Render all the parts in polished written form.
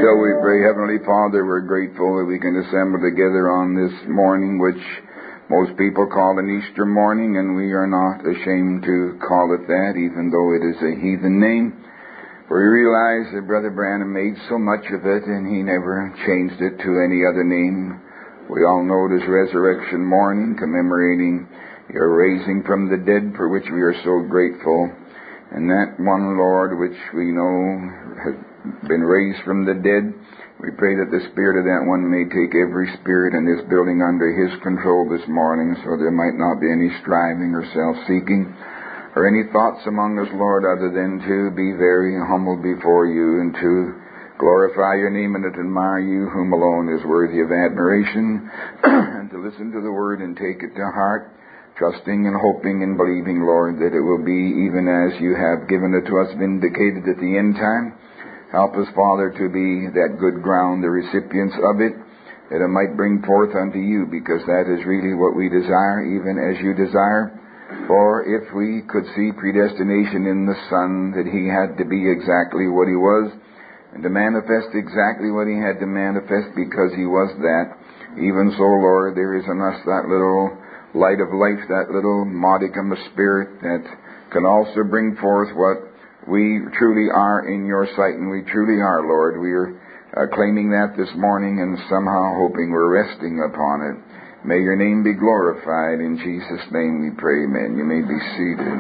Shall we pray? Heavenly Father, we're grateful that we can assemble together on this morning, which most people call an Easter morning, and we are not ashamed to call it that, even though it is a heathen name. For we realize that Brother Branham made so much of it, and he never changed it to any other name. We all know it is Resurrection Morning, commemorating your raising from the dead, for which we are so grateful. And that one Lord, which we know has been raised from the dead, we pray that the spirit of that one may take every spirit in this building under his control this morning, so there might not be any striving or self-seeking or any thoughts among us, Lord, other than to be very humble before you and to glorify your name and to admire you, whom alone is worthy of admiration, and to listen to the word and take it to heart, trusting and hoping and believing, Lord, that it will be even as you have given it to us, vindicated at the end time. Help us, Father, to be that good ground, the recipients of it, that it might bring forth unto you, because that is really what we desire, even as you desire. For if we could see predestination in the Son, that he had to be exactly what he was, and to manifest exactly what he had to manifest because he was that, even so, Lord, there is in us that little light of life, that little modicum of spirit that can also bring forth what we truly are in your sight, and we truly are, Lord. We are claiming that this morning and somehow hoping we're resting upon it. May your name be glorified. In Jesus' name we pray, amen. You may be seated.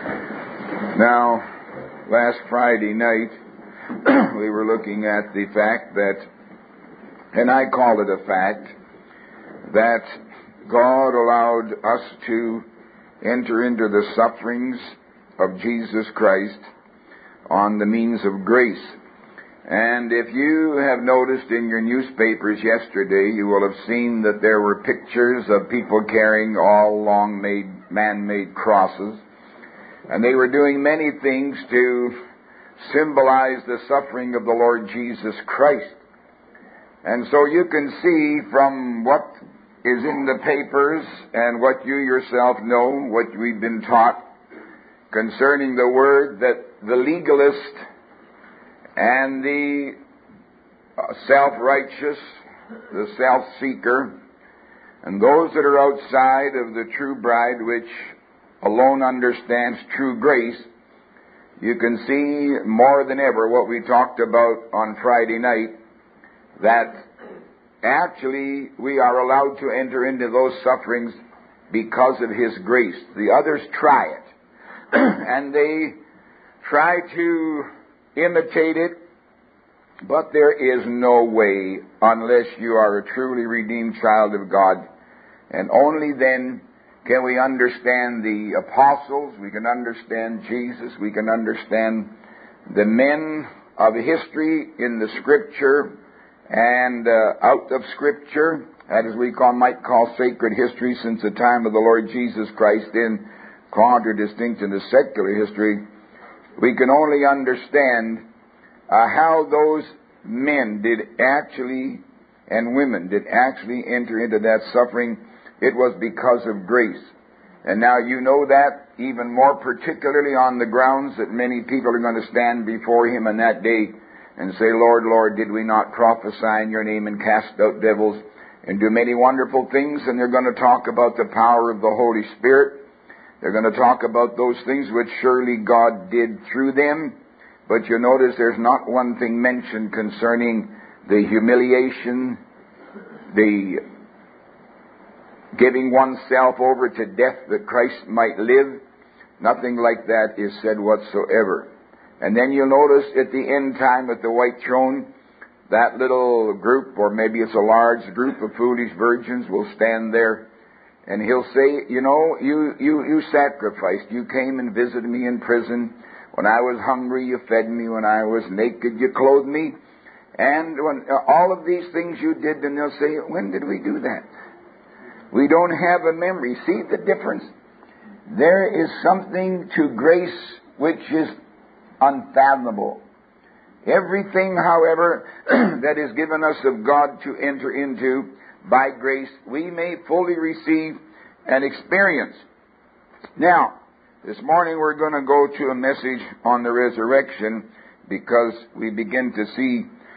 Now, last Friday night, we were looking at the fact that, and I call it a fact, that God allowed us to enter into the sufferings of Jesus Christ on the means of grace. And if you have noticed in your newspapers yesterday, you will have seen that there were pictures of people carrying all man-made crosses. And they were doing many things to symbolize the suffering of the Lord Jesus Christ. And so you can see from what is in the papers and what you yourself know, what we've been taught concerning the word, that the legalist and the self-righteous, the self-seeker, and those that are outside of the true bride, which alone understands true grace, you can see more than ever what we talked about on Friday night, that actually we are allowed to enter into those sufferings because of his grace. The others try it, and they try to imitate it, but there is no way unless you are a truly redeemed child of God. And only then can we understand the apostles, we can understand Jesus, we can understand the men of history in the Scripture and out of Scripture, that is might call sacred history, since the time of the Lord Jesus Christ, in contradistinct to the secular history. We can only understand how those men did actually, and women did actually enter into that suffering. It was because of grace. And now you know that even more particularly on the grounds that many people are going to stand before him on that day and say, Lord, Lord, did we not prophesy in your name and cast out devils and do many wonderful things? And they're going to talk about the power of the Holy Spirit. They're going to talk about those things which surely God did through them. But you notice there's not one thing mentioned concerning the humiliation, the giving oneself over to death that Christ might live. Nothing like that is said whatsoever. And then you'll notice at the end time at the white throne, that little group, or maybe it's a large group of foolish virgins, will stand there. And he'll say, you know, you sacrificed. You came and visited me in prison. When I was hungry, you fed me. When I was naked, you clothed me. And when all of these things you did, then they'll say, when did we do that? We don't have a memory. See the difference? There is something to grace which is unfathomable. Everything, however, that is given us of God to enter into by grace, we may fully receive and experience. Now, this morning we're going to go to a message on the resurrection, because we begin to see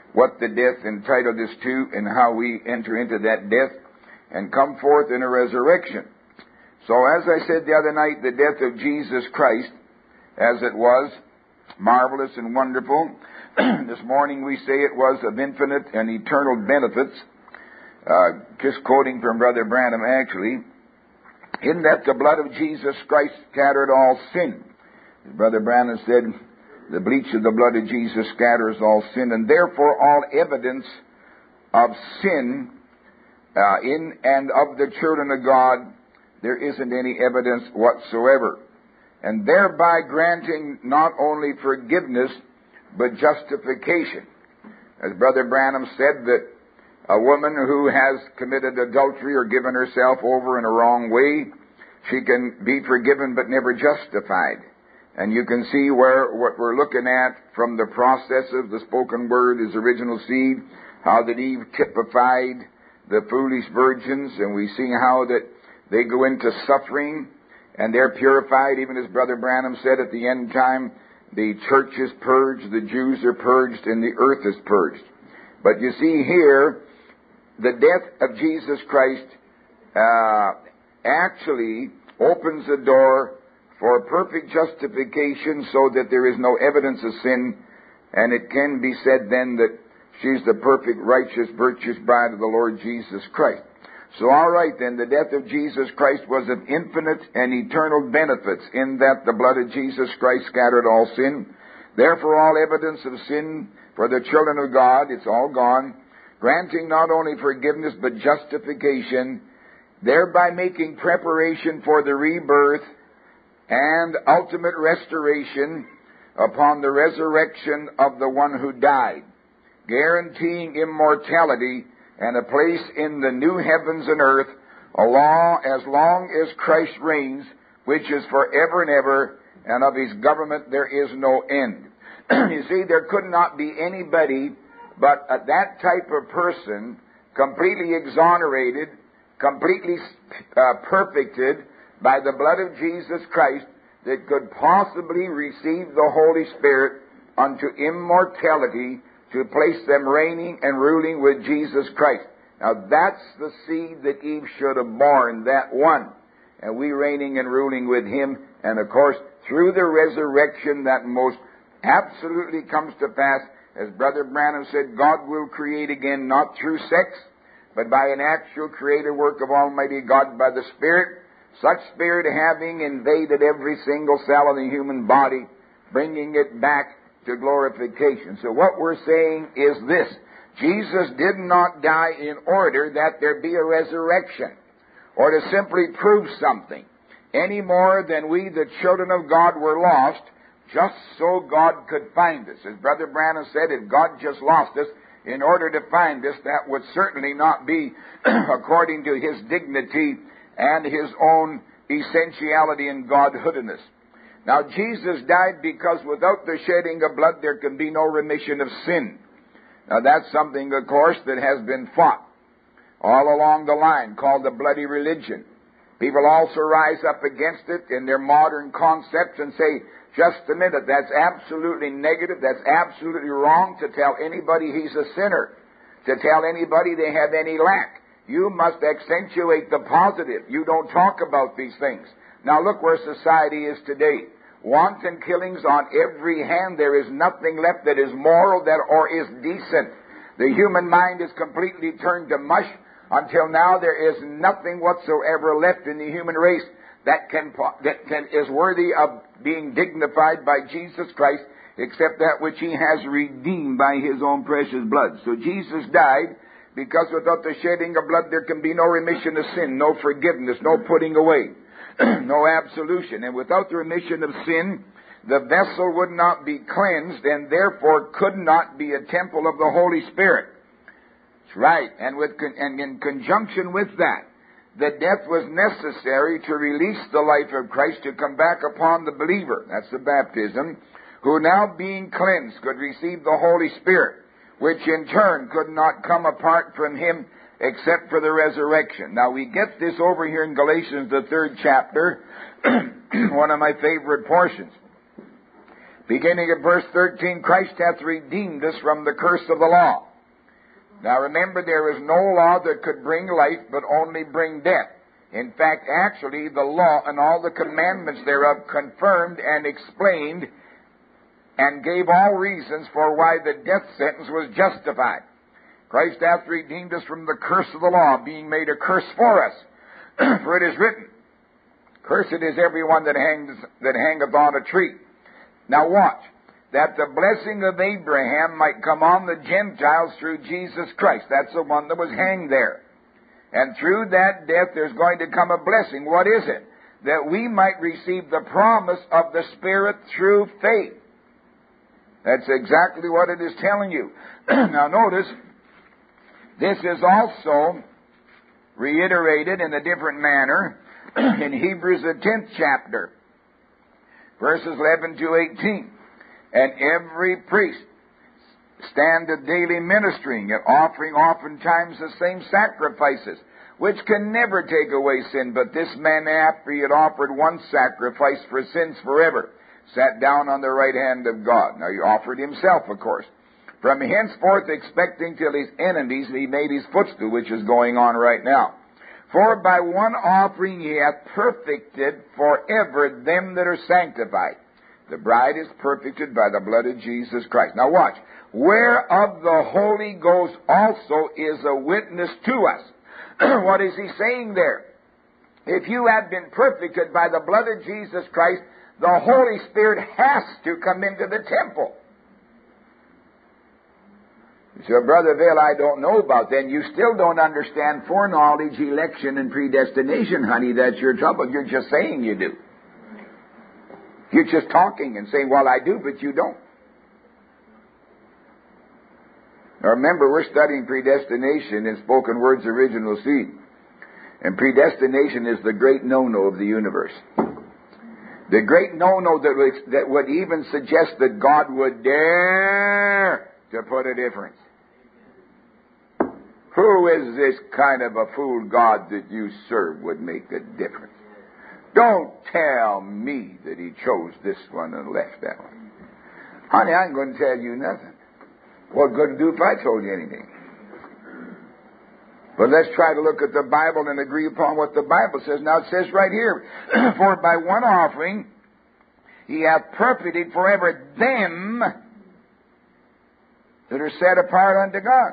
what the death entitled us to and how we enter into that death and come forth in a resurrection. So as I said the other night, the death of Jesus Christ, as it was, marvelous and wonderful. This morning we say it was of infinite and eternal benefits. Just quoting from Brother Branham actually, in that the blood of Jesus Christ scattered all sin. Brother Branham said, the bleach of the blood of Jesus scatters all sin, and therefore all evidence of sin in and of the children of God, there isn't any evidence whatsoever. And thereby granting not only forgiveness, but justification. As Brother Branham said, that a woman who has committed adultery or given herself over in a wrong way, she can be forgiven but never justified. And you can see where what we're looking at from the process of the spoken word, his original seed, how that Eve typified the foolish virgins, and we see how that they go into suffering and they're purified, even as Brother Branham said at the end time, the church is purged, the Jews are purged, and the earth is purged. But you see here, the death of Jesus Christ actually opens the door for perfect justification so that there is no evidence of sin, and it can be said then that she's the perfect, righteous, virtuous bride of the Lord Jesus Christ. So all right then, the death of Jesus Christ was of infinite and eternal benefits in that the blood of Jesus Christ scattered all sin. Therefore all evidence of sin for the children of God, it's all gone, granting not only forgiveness but justification, thereby making preparation for the rebirth and ultimate restoration upon the resurrection of the one who died, guaranteeing immortality and a place in the new heavens and earth, as long as Christ reigns, which is forever and ever, and of his government there is no end. You see, there could not be anybody but that type of person, completely exonerated, completely perfected by the blood of Jesus Christ, that could possibly receive the Holy Spirit unto immortality, to place them reigning and ruling with Jesus Christ. Now that's the seed that Eve should have borne, that one. And we reigning and ruling with him. And of course, through the resurrection, that most absolutely comes to pass. As Brother Branham said, God will create again, not through sex, but by an actual creative work of Almighty God by the Spirit. Such Spirit having invaded every single cell of the human body, bringing it back to glorification. So what we're saying is this: Jesus did not die in order that there be a resurrection, or to simply prove something, any more than we, the children of God, were lost, just so God could find us. As Brother Branham said, if God just lost us in order to find us, that would certainly not be according to his dignity and his own essentiality and godhoodness. Now, Jesus died because without the shedding of blood there can be no remission of sin. Now, that's something, of course, that has been fought all along the line, called the bloody religion. People also rise up against it in their modern concepts and say, just a minute, that's absolutely negative, that's absolutely wrong to tell anybody he's a sinner, to tell anybody they have any lack. You must accentuate the positive. You don't talk about these things. Now look where society is today. Wanton killings on every hand. There is nothing left that is moral or is decent. The human mind is completely turned to mush. Until now there is nothing whatsoever left in the human race that is worthy of being dignified by Jesus Christ, except that which he has redeemed by his own precious blood. So Jesus died because without the shedding of blood there can be no remission of sin, no forgiveness, no putting away, no absolution. And without the remission of sin, the vessel would not be cleansed and therefore could not be a temple of the Holy Spirit. That's right. And in conjunction with that, the death was necessary to release the life of Christ to come back upon the believer. That's the baptism. Who now being cleansed could receive the Holy Spirit, which in turn could not come apart from him except for the resurrection. Now we get this over here in Galatians, the 3rd chapter, one of my favorite portions. Beginning at verse 13, Christ hath redeemed us from the curse of the law. Now remember, there is no law that could bring life, but only bring death. In fact, actually, the law and all the commandments thereof confirmed and explained and gave all reasons for why the death sentence was justified. Christ hath redeemed us from the curse of the law, being made a curse for us. For it is written, Cursed is everyone that hangeth on a tree. Now watch, that the blessing of Abraham might come on the Gentiles through Jesus Christ. That's the one that was hanged there. And through that death there's going to come a blessing. What is it? That we might receive the promise of the Spirit through faith. That's exactly what it is telling you. Now notice, this is also reiterated in a different manner in Hebrews the 10th chapter, verses 11 to 18. And every priest standeth daily ministering and offering oftentimes the same sacrifices, which can never take away sin. But this man, after he had offered one sacrifice for sins forever, sat down on the right hand of God. Now he offered himself, of course. From henceforth expecting till his enemies he made his footstool, which is going on right now. For by one offering he hath perfected forever them that are sanctified. The bride is perfected by the blood of Jesus Christ. Now watch. Whereof the Holy Ghost also is a witness to us. What is he saying there? If you have been perfected by the blood of Jesus Christ, the Holy Spirit has to come into the temple. You say, Brother Vail, I don't know about that. You still don't understand foreknowledge, election, and predestination, honey. That's your trouble. You're just saying you do. You're just talking and saying, well, I do, but you don't. Now remember, we're studying predestination in Spoken Word's original seed. And predestination is the great no-no of the universe. The great no-no that would even suggest that God would dare to put a difference. Who is this kind of a fool God that you serve would make a difference? Don't tell me that he chose this one and left that one. Honey, I ain't going to tell you nothing. What good to do if I told you anything? But let's try to look at the Bible and agree upon what the Bible says. Now it says right here, For by one offering he hath perfected forever them that are set apart unto God.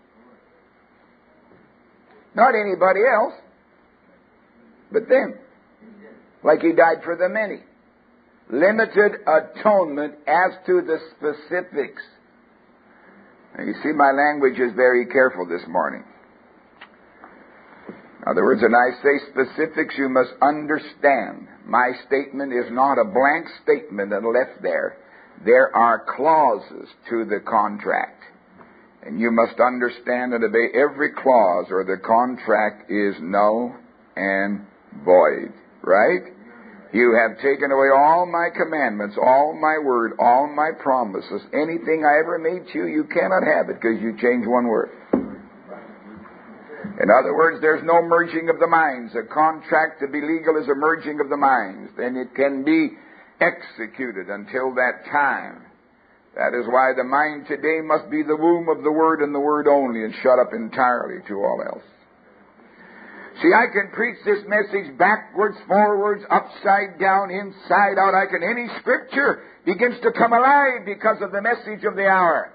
Not anybody else, but them. Like he died for the many. Limited atonement as to the specifics. Now you see, my language is very careful this morning. In other words, when I say specifics, you must understand. My statement is not a blank statement and left there. There are clauses to the contract. And you must understand and obey every clause, or the contract is null and void. Right? You have taken away all my commandments, all my word, all my promises. Anything I ever made to you, you cannot have it because you changed one word. In other words, there's no merging of the minds. A contract to be legal is a merging of the minds. Then it can be executed until that time. That is why the mind today must be the womb of the Word and the Word only, and shut up entirely to all else. See, I can preach this message backwards, forwards, upside down, inside out. Any scripture begins to come alive because of the message of the hour.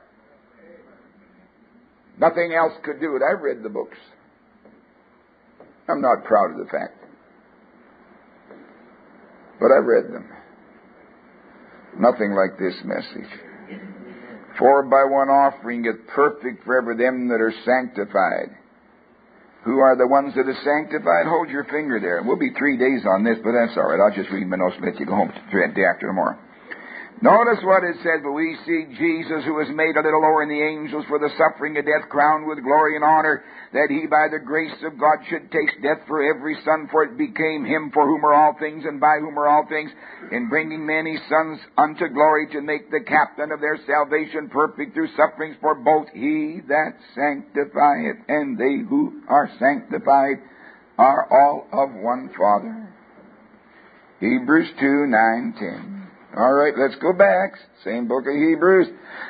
Nothing else could do it. I've read the books. I'm not proud of the fact. But I've read them. Nothing like this message. For by one offering is perfect forever them that are sanctified. Who are the ones that are sanctified? Hold your finger there. We'll be 3 days on this, but that's all right. I'll just read my notes and let you go home the day after tomorrow. Notice what it says, but we see Jesus, who was made a little lower than the angels for the suffering of death, crowned with glory and honor, that he by the grace of God should taste death for every son, for it became him for whom are all things, and by whom are all things, in bringing many sons unto glory, to make the captain of their salvation perfect through sufferings. For both he that sanctifieth and they who are sanctified are all of one Father. Hebrews 2:9-10. All right, let's go back. Same book of Hebrews.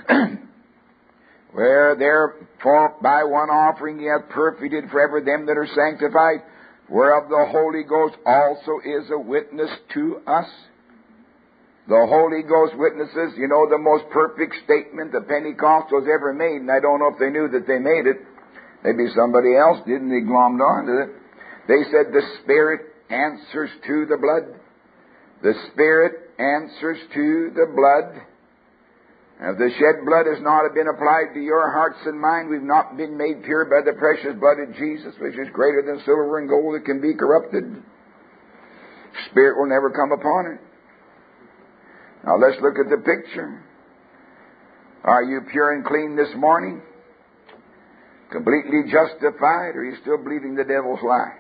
Where therefore by one offering he hath perfected forever them that are sanctified, whereof the Holy Ghost also is a witness to us. The Holy Ghost witnesses, you know, the most perfect statement the Pentecostals ever made, and I don't know if they knew that they made it. Maybe somebody else did, and they glommed onto it. They said the Spirit answers to the blood. The Spirit answers to the blood. If the shed blood has not been applied to your hearts and mind, we've not been made pure by the precious blood of Jesus, which is greater than silver and gold that can be corrupted. Spirit will never come upon it. Now let's look at the picture. Are you pure and clean this morning? Completely justified, or are you still believing the devil's lie?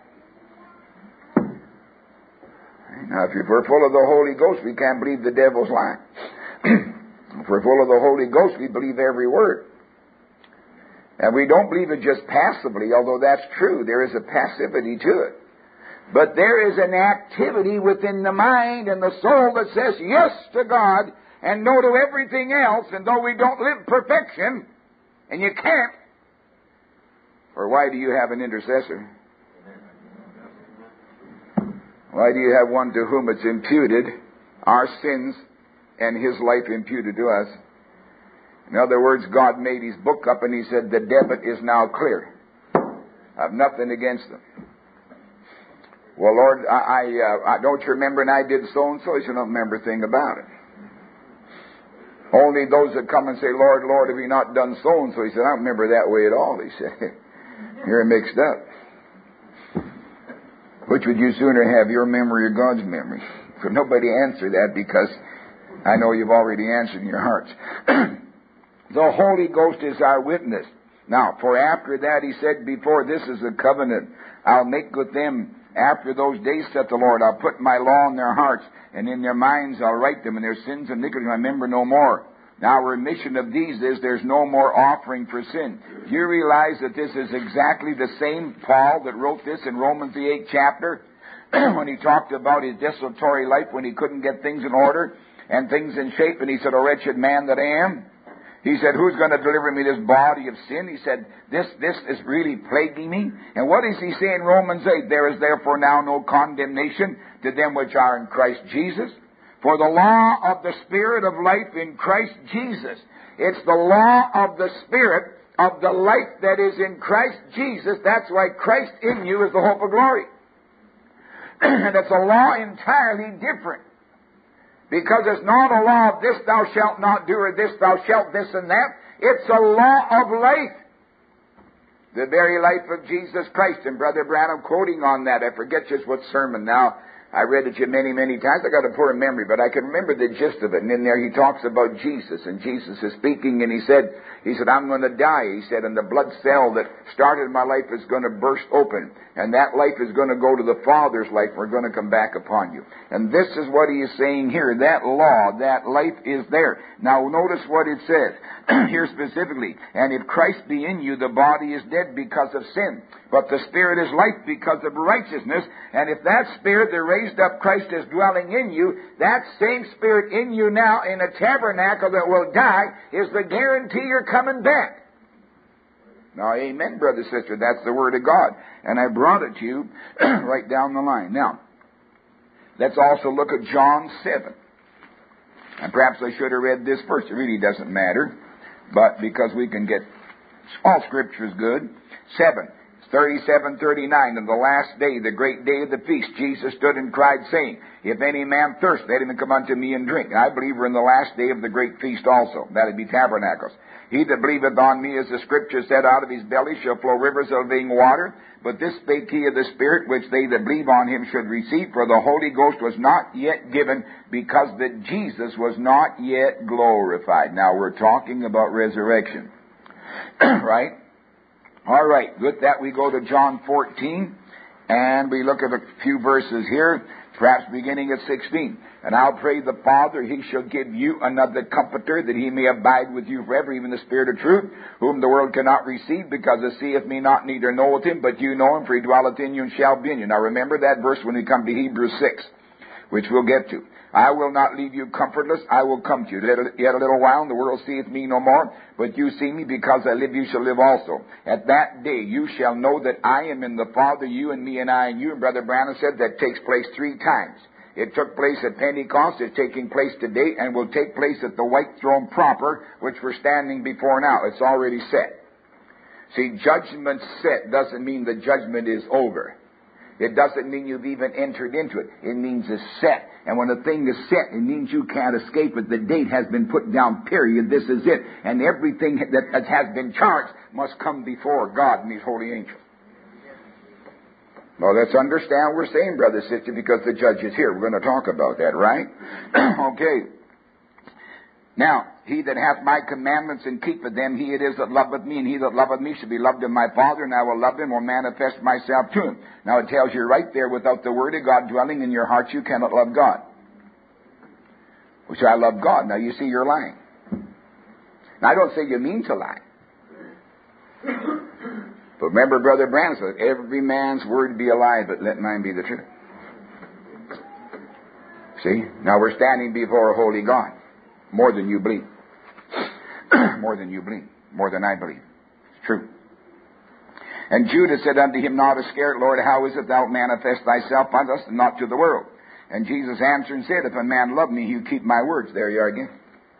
Now, if we're full of the Holy Ghost, we can't believe the devil's lie. If we're full of the Holy Ghost, we believe every word. And we don't believe it just passively, although that's true. There is a passivity to it. But there is an activity within the mind and the soul that says yes to God and no to everything else. And though we don't live perfection, and you can't, or why do you have an intercessor? Why do you have one to whom it's imputed, our sins, and His life imputed to us? In other words, God made His book up and He said, the debit is now clear. I have nothing against them. Well, Lord, I don't you remember, and I did so-and-so? He said, I don't remember a thing about it. Only those that come and say, Lord, Lord, have you not done so-and-so? He said, I don't remember that way at all. He said, you're mixed up. Which would you sooner have, your memory or God's memory? So nobody answer that, because I know you've already answered in your hearts. The Holy Ghost is our witness. Now, for after that he said before, this is a covenant I'll make with them after those days, saith the Lord. I'll put my law in their hearts, and in their minds I'll write them, and their sins and iniquities I remember no more. Now, remission of these is there's no more offering for sin. You realize that this is exactly the same Paul that wrote this in Romans the 8th chapter, when he talked about his desultory life, when he couldn't get things in order and things in shape, and he said, "O wretched man that I am." He said, who's going to deliver me this body of sin? He said, this is really plaguing me. And what does he say in Romans 8? There is therefore now no condemnation to them which are in Christ Jesus. For the law of the Spirit of life in Christ Jesus. It's the law of the Spirit of the life that is in Christ Jesus. That's why Christ in you is the hope of glory. And it's a law entirely different. Because it's not a law of this thou shalt not do, or this thou shalt this and that. It's a law of life. The very life of Jesus Christ. And Brother Branham quoting on that, I forget just what sermon now. I read it to you many, many times. I got a poor memory, but I can remember the gist of it. And in there he talks about Jesus, and Jesus is speaking, and he said, I'm going to die. He said, and the blood cell that started my life is going to burst open. And that life is going to go to the Father's life. We're going to come back upon you. And this is what he is saying here. That law, that life is there. Now notice what it says here specifically. And if Christ be in you, the body is dead because of sin. But the Spirit is life because of righteousness. And if that Spirit that raised up Christ is dwelling in you, that same Spirit in you now in a tabernacle that will die is the guarantee you're coming back. Now, amen, brother, sister. That's the Word of God. And I brought it to you right down the line. Now, let's also look at John 7. And perhaps I should have read this first. It really doesn't matter. But because we can get all Scripture is good. 37:39. On the last day, the great day of the feast, Jesus stood and cried, saying, If any man thirst, let him come unto me and drink. And I believe we're in the last day of the great feast also. That would be Tabernacles. He that believeth on me, as the Scripture said, out of his belly shall flow rivers of living water. But this spake he of the Spirit, which they that believe on him should receive. For the Holy Ghost was not yet given, because that Jesus was not yet glorified. Now we're talking about resurrection. Right? All right, with that we go to John 14, and we look at a few verses here, perhaps beginning at 16. And I'll pray the Father, He shall give you another Comforter, that He may abide with you forever, even the Spirit of truth, whom the world cannot receive, because it seeth me not, neither knoweth Him, but you know Him, for He dwelleth in you and shall be in you. Now remember that verse when we come to Hebrews 6, which we'll get to. I will not leave you comfortless. I will come to you. Yet a little while, and the world seeth me no more. But you see me, because I live, you shall live also. At that day you shall know that I am in the Father, you and me and I and you. And Brother Branham said that takes place 3 times. It took place at Pentecost, it's taking place today, and will take place at the white throne proper, which we're standing before now. It's already set. See, judgment set doesn't mean the judgment is over. It doesn't mean you've even entered into it. It means it's set. And when a thing is set, it means you can't escape it. The date has been put down, period. This is it. And everything that has been charged must come before God and His holy angels. Well, let's understand what we're saying, brother, sister, because the judge is here. We're going to talk about that, right? Okay. Now, he that hath my commandments and keepeth them, he it is that loveth me, and he that loveth me shall be loved of my Father, and I will love him, will manifest myself to him. Now, it tells you right there, without the Word of God dwelling in your heart, you cannot love God. Which I love God. Now, you see, you're lying. Now, I don't say you mean to lie. But remember, Brother Branham said, every man's word be a lie, but let mine be the truth. See? Now, we're standing before a holy God. More than you believe. More than you believe. More than I believe. It's true. And Judas said unto him, not Iscariot, Lord, how is it thou manifest thyself unto us and not to the world? And Jesus answered and said, if a man love me, he'll keep my words. There you are again.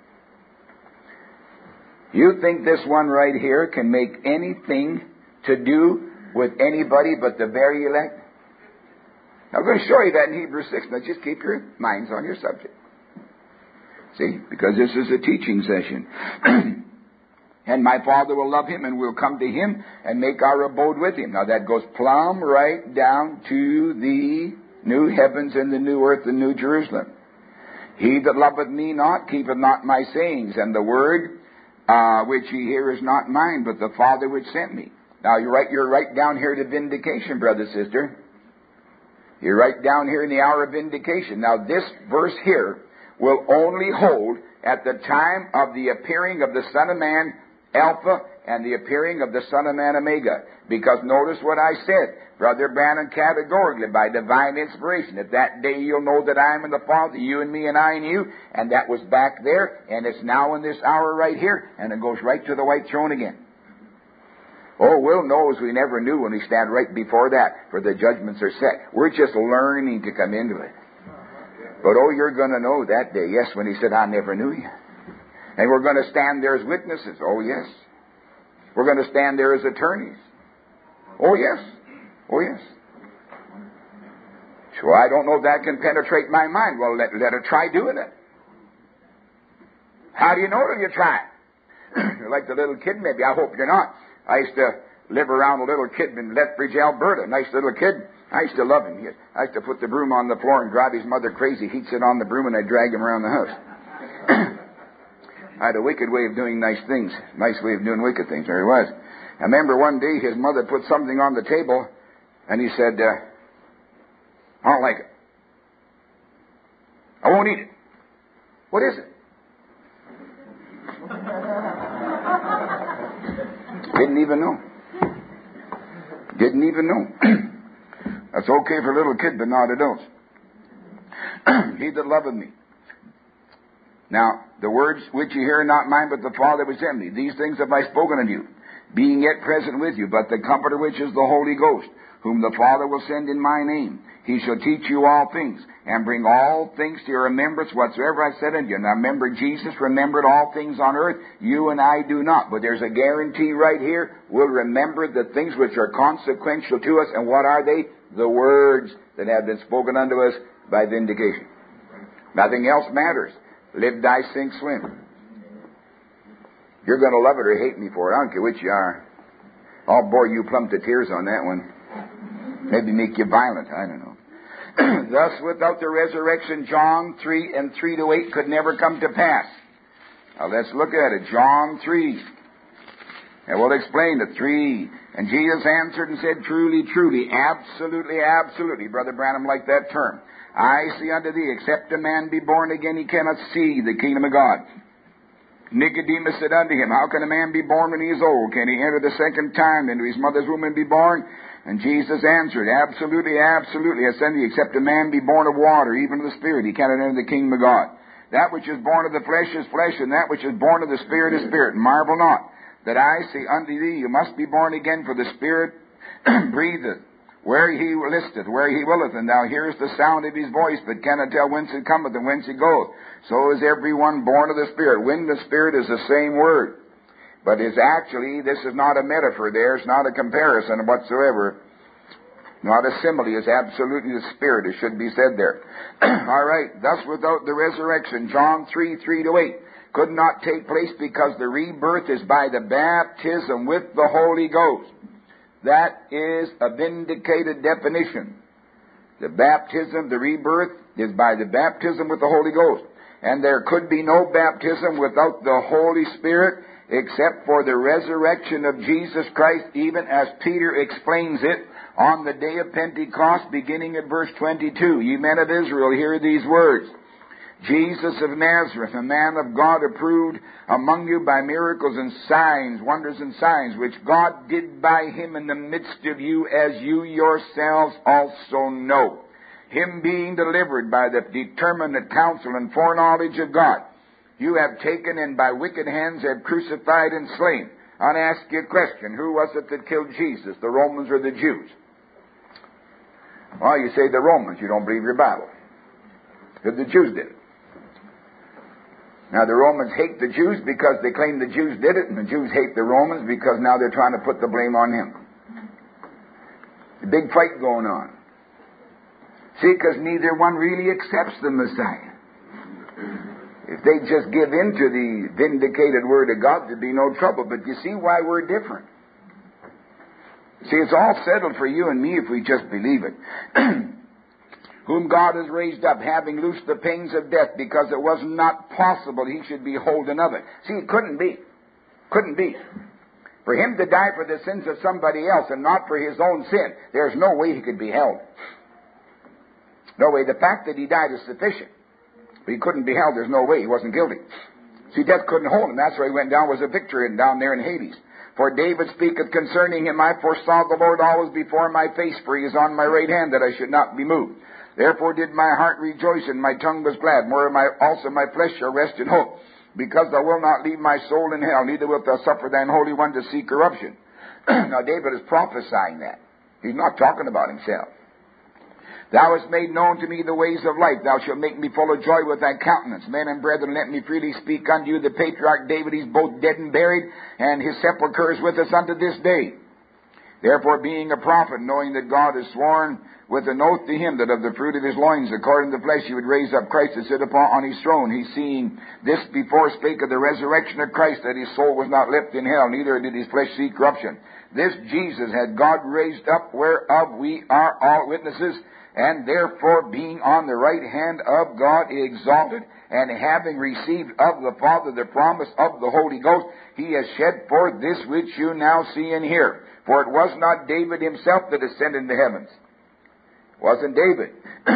You think this one right here can make anything to do with anybody but the very elect? I'm going to show you that in Hebrews 6. Now just keep your minds on your subject. See, because this is a teaching session. And my Father will love him, and we'll come to him and make our abode with him. Now that goes plumb right down to the new heavens and the new earth and new Jerusalem. He that loveth me not, keepeth not my sayings, and the word which ye hear is not mine, but the Father which sent me. Now you're right down here to vindication, brother, sister. You're right down here in the hour of vindication. Now this verse here will only hold at the time of the appearing of the Son of Man, Alpha, and the appearing of the Son of Man, Omega. Because notice what I said, Brother Branham, categorically, by divine inspiration. At that day you'll know that I am in the Father, you and me and I and you. And that was back there, and it's now in this hour right here, and it goes right to the white throne again. Oh, we'll know as we never knew when we stand right before that, for the judgments are set. We're just learning to come into it. But oh, you're going to know that day, yes, when he said, I never knew you. And we're going to stand there as witnesses. Oh, yes. We're going to stand there as attorneys. Oh, yes. Oh, yes. So I don't know if that can penetrate my mind. Well, let her try doing it. How do you know till you try? You're like the little kid, maybe. I hope you're not. I used to live around a little kid in Lethbridge, Alberta. Nice little kid. I used to love him. I used to put the broom on the floor and drive his mother crazy. He'd sit on the broom and I'd drag him around the house. I had a wicked way of doing nice things. Nice way of doing wicked things. There he was. I remember one day his mother put something on the table and he said, I don't like it. I won't eat it. What is it? Didn't even know. Didn't even know. That's okay for a little kid, but not adults. He that loveth me. Now, the words which you hear are not mine, but the Father which sent me. These things have I spoken unto you, being yet present with you. But the Comforter which is the Holy Ghost, whom the Father will send in my name, he shall teach you all things, and bring all things to your remembrance whatsoever I said unto you. Now remember, Jesus remembered all things on earth. You and I do not. But there's a guarantee right here. We'll remember the things which are consequential to us. And what are they? The words that have been spoken unto us by vindication. Nothing else matters. Live, die, sink, swim. You're going to love it or hate me for it. I don't care which you are. I'll bore you plumb to tears on that one. Maybe make you violent. I don't know. Thus, without the resurrection, John 3 and 3-8 could never come to pass. Now, let's look at it. John 3. And we'll explain the 3. And Jesus answered and said, truly, truly, absolutely, absolutely. Brother Branham liked that term. I say unto thee, except a man be born again, he cannot see the kingdom of God. Nicodemus said unto him, how can a man be born when he is old? Can he enter the second time into his mother's womb and be born? And Jesus answered, absolutely, absolutely, I say unto you, except a man be born of water, even of the Spirit, he cannot enter the kingdom of God. That which is born of the flesh is flesh, and that which is born of the Spirit is spirit. And marvel not that I say unto thee, you must be born again, for the Spirit breatheth where he listeth, where he willeth, and thou hearest the sound of his voice, but cannot tell whence it cometh and whence it goeth. So is every one born of the Spirit. Wind and Spirit is the same word. But is actually, this is not a metaphor there, it's not a comparison whatsoever. Not a simile, it's absolutely the Spirit, it should be said there. All right, thus without the resurrection, John 3:3-8, could not take place because the rebirth is by the baptism with the Holy Ghost. That is a vindicated definition. The baptism, the rebirth, is by the baptism with the Holy Ghost. And there could be no baptism without the Holy Spirit except for the resurrection of Jesus Christ, even as Peter explains it on the day of Pentecost, beginning at verse 22. Ye men of Israel, hear these words. Jesus of Nazareth, a man of God, approved among you by miracles and signs, wonders and signs, which God did by him in the midst of you, as you yourselves also know. Him being delivered by the determinate counsel and foreknowledge of God, you have taken and by wicked hands have crucified and slain. I'll ask you a question. Who was it that killed Jesus, the Romans or the Jews? Well, you say the Romans. You don't believe your Bible. Because the Jews did it. Now, the Romans hate the Jews because they claim the Jews did it, and the Jews hate the Romans because now they're trying to put the blame on him. A big fight going on. See, because neither one really accepts the Messiah. If they just give in to the vindicated Word of God, there'd be no trouble. But you see why we're different. See, it's all settled for you and me if we just believe it. Whom God has raised up, having loosed the pains of death, because it was not possible he should be holden of it. See, it couldn't be. Couldn't be. For him to die for the sins of somebody else and not for his own sin, there's no way he could be held. No way. The fact that he died is sufficient. But he couldn't be held. There's no way. He wasn't guilty. See, death couldn't hold him. That's why he went down, was a victory down there in Hades. For David speaketh concerning him, I foresaw the Lord always before my face, for he is on my right hand, that I should not be moved. Therefore did my heart rejoice, and my tongue was glad. More also my flesh shall rest in hope, because thou wilt not leave my soul in hell, neither wilt thou suffer thine Holy One to see corruption. Now David is prophesying that. He's not talking about himself. Thou hast made known to me the ways of life. Thou shalt make me full of joy with thy countenance. Men and brethren, let me freely speak unto you. The patriarch David, he's both dead and buried, and his sepulchre is with us unto this day. Therefore, being a prophet, knowing that God has sworn with an oath to him that of the fruit of his loins, according to the flesh, he would raise up Christ to sit on his throne. He, seeing this before, spake of the resurrection of Christ, that his soul was not left in hell, neither did his flesh see corruption. This Jesus had God raised up, whereof we are all witnesses, and therefore being on the right hand of God exalted, and having received of the Father the promise of the Holy Ghost, he has shed forth this which you now see and hear. For it was not David himself that ascended into the heavens. It wasn't David.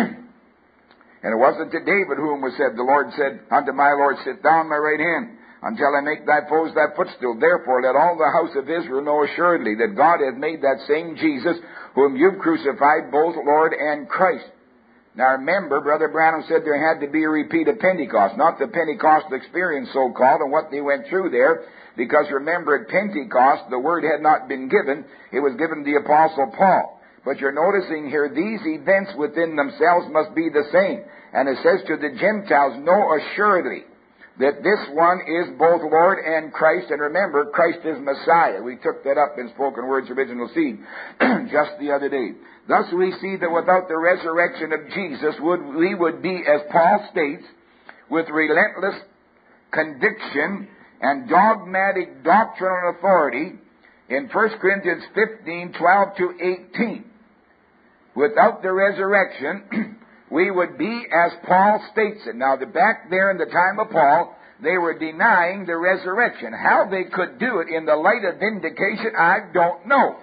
And it wasn't to David whom was said, the Lord said unto my Lord, sit down my right hand, until I make thy foes thy footstool. Therefore let all the house of Israel know assuredly that God hath made that same Jesus, whom you've crucified, both Lord and Christ. Now remember, Brother Branham said there had to be a repeat of Pentecost, not the Pentecostal experience so-called and what they went through there, because remember at Pentecost the word had not been given, it was given to the Apostle Paul. But you're noticing here, these events within themselves must be the same. And it says to the Gentiles, know assuredly that this one is both Lord and Christ. And remember, Christ is Messiah. We took that up in Spoken Word's Original Seed just the other day. Thus we see that without the resurrection of Jesus, we would be, as Paul states, with relentless conviction and dogmatic doctrinal authority in 1 Corinthians 15:12-18. Without the resurrection, we would be as Paul states it. Now, back there in the time of Paul, they were denying the resurrection. How they could do it in the light of vindication, I don't know.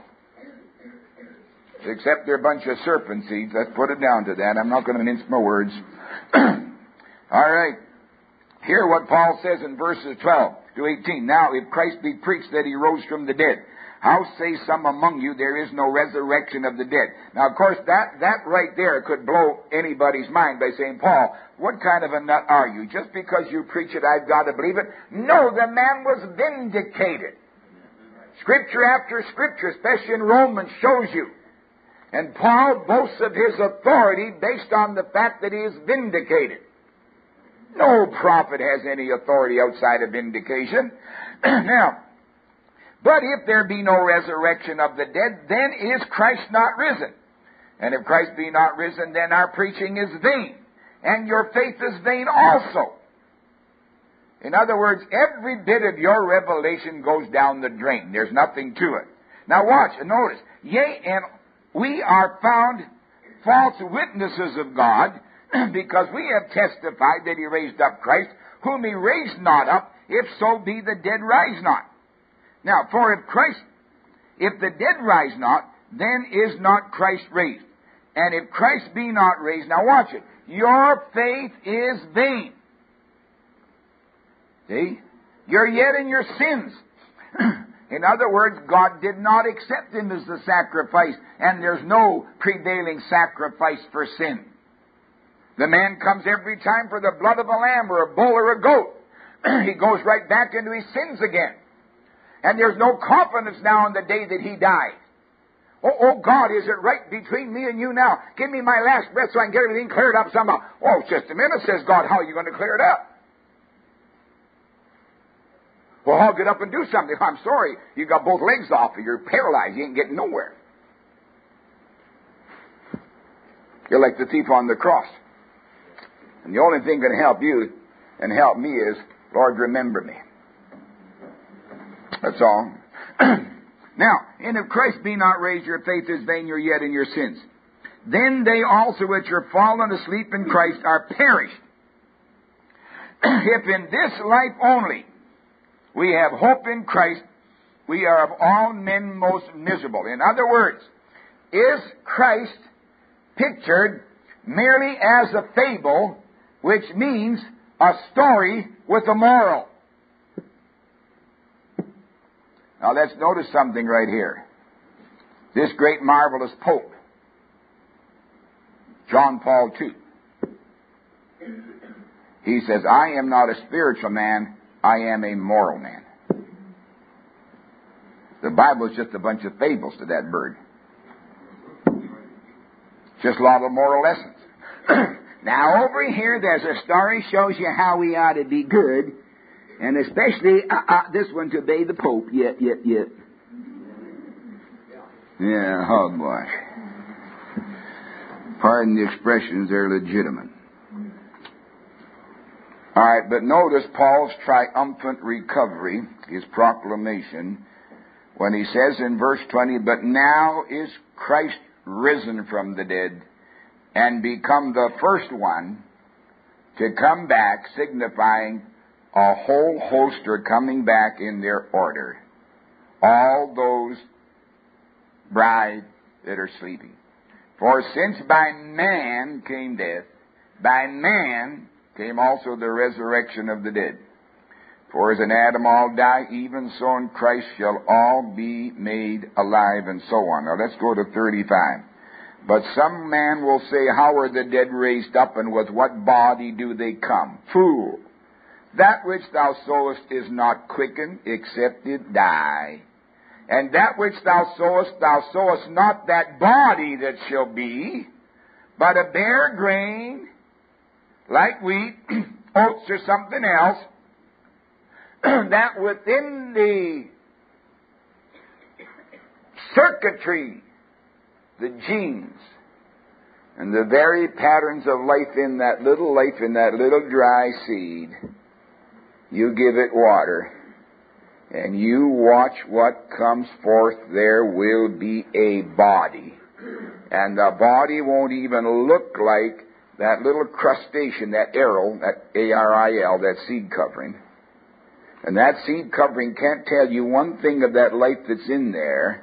Except they're a bunch of serpent seeds. Let's put it down to that. I'm not going to mince my words. All right. Hear what Paul says in verses 12-18. Now, if Christ be preached that he rose from the dead, How say some among you there is no resurrection of the dead? Now, of course, that right there could blow anybody's mind by saying, Paul, what kind of a nut are you? Just because you preach it, I've got to believe it? No, the man was vindicated. Scripture after Scripture, especially in Romans, shows you. And Paul boasts of his authority based on the fact that he is vindicated. No prophet has any authority outside of vindication. Now, but if there be no resurrection of the dead, then is Christ not risen? And if Christ be not risen, then our preaching is vain, and your faith is vain also. In other words, every bit of your revelation goes down the drain. There's nothing to it. Now watch and notice. Yea, and we are found false witnesses of God, because we have testified that he raised up Christ, whom he raised not up, if so be the dead rise not. Now, for if the dead rise not, then is not Christ raised. And if Christ be not raised, now watch it, your faith is vain. See? You're yet in your sins. In other words, God did not accept him as the sacrifice, and there's no prevailing sacrifice for sin. The man comes every time for the blood of a lamb or a bull or a goat. He goes right back into his sins again. And there's no confidence now in the day that he died. Oh God, is it right between me and you now? Give me my last breath so I can get everything cleared up somehow. Oh, just a minute, says God. How are you going to clear it up? Well, I'll get up and do something. I'm sorry, you got both legs off, or you're paralyzed. You ain't getting nowhere. You're like the thief on the cross. And the only thing that can help you and help me is, Lord, remember me. That's all. Now, and if Christ be not raised, your faith is vain, you're yet in your sins. Then they also which are fallen asleep in Christ are perished. If in this life only we have hope in Christ, we are of all men most miserable. In other words, is Christ pictured merely as a fable, which means a story with a moral? Now let's notice something right here. This great marvelous Pope, John Paul II, he says, I am not a spiritual man, I am a moral man. The Bible is just a bunch of fables to that bird. Just a lot of moral lessons. Now over here there's a story shows you how we ought to be good, and especially this one to obey the Pope. Yeah, hogwash. Pardon the expressions, they're legitimate. All right, but notice Paul's triumphant recovery, his proclamation, when he says in verse 20, but now is Christ risen from the dead and become the first one to come back, signifying a whole host are coming back in their order. All those brides that are sleeping. For since by man came death, by man came also the resurrection of the dead. For as in Adam all die, even so in Christ shall all be made alive, and so on. Now let's go to 35. But some man will say, how are the dead raised up, and with what body do they come? Fool! That which thou sowest is not quickened, except it die. And that which thou sowest not that body that shall be, but a bare grain, like wheat, oats, or something else, that within the circuitry, the genes, and the very patterns of life in that little dry seed, you give it water, and you watch what comes forth. There will be a body. And the body won't even look like that little crustacean, that aril, that A-R-I-L, that seed covering. And that seed covering can't tell you one thing of that life that's in there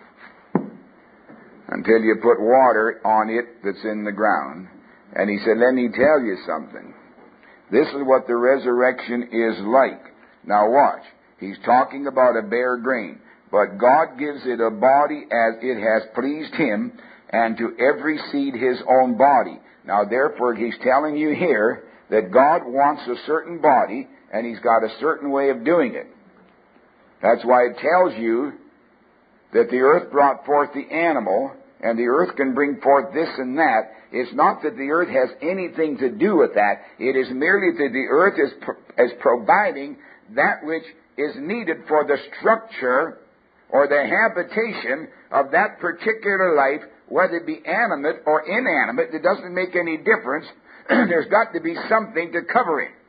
until you put water on it that's in the ground. And he said, let me tell you something. This is what the resurrection is like. Now watch. He's talking about a bare grain. but God gives it a body as it has pleased Him, and to every seed his own body. Now, therefore, He's telling you here that God wants a certain body, and He's got a certain way of doing it. That's why it tells you that the earth brought forth the animal, and the earth can bring forth this and that. It's not that the earth has anything to do with that. It is merely that the earth is providing that which is needed for the structure or the habitation of that particular life, whether it be animate or inanimate. It doesn't make any difference. There's got to be something to cover it.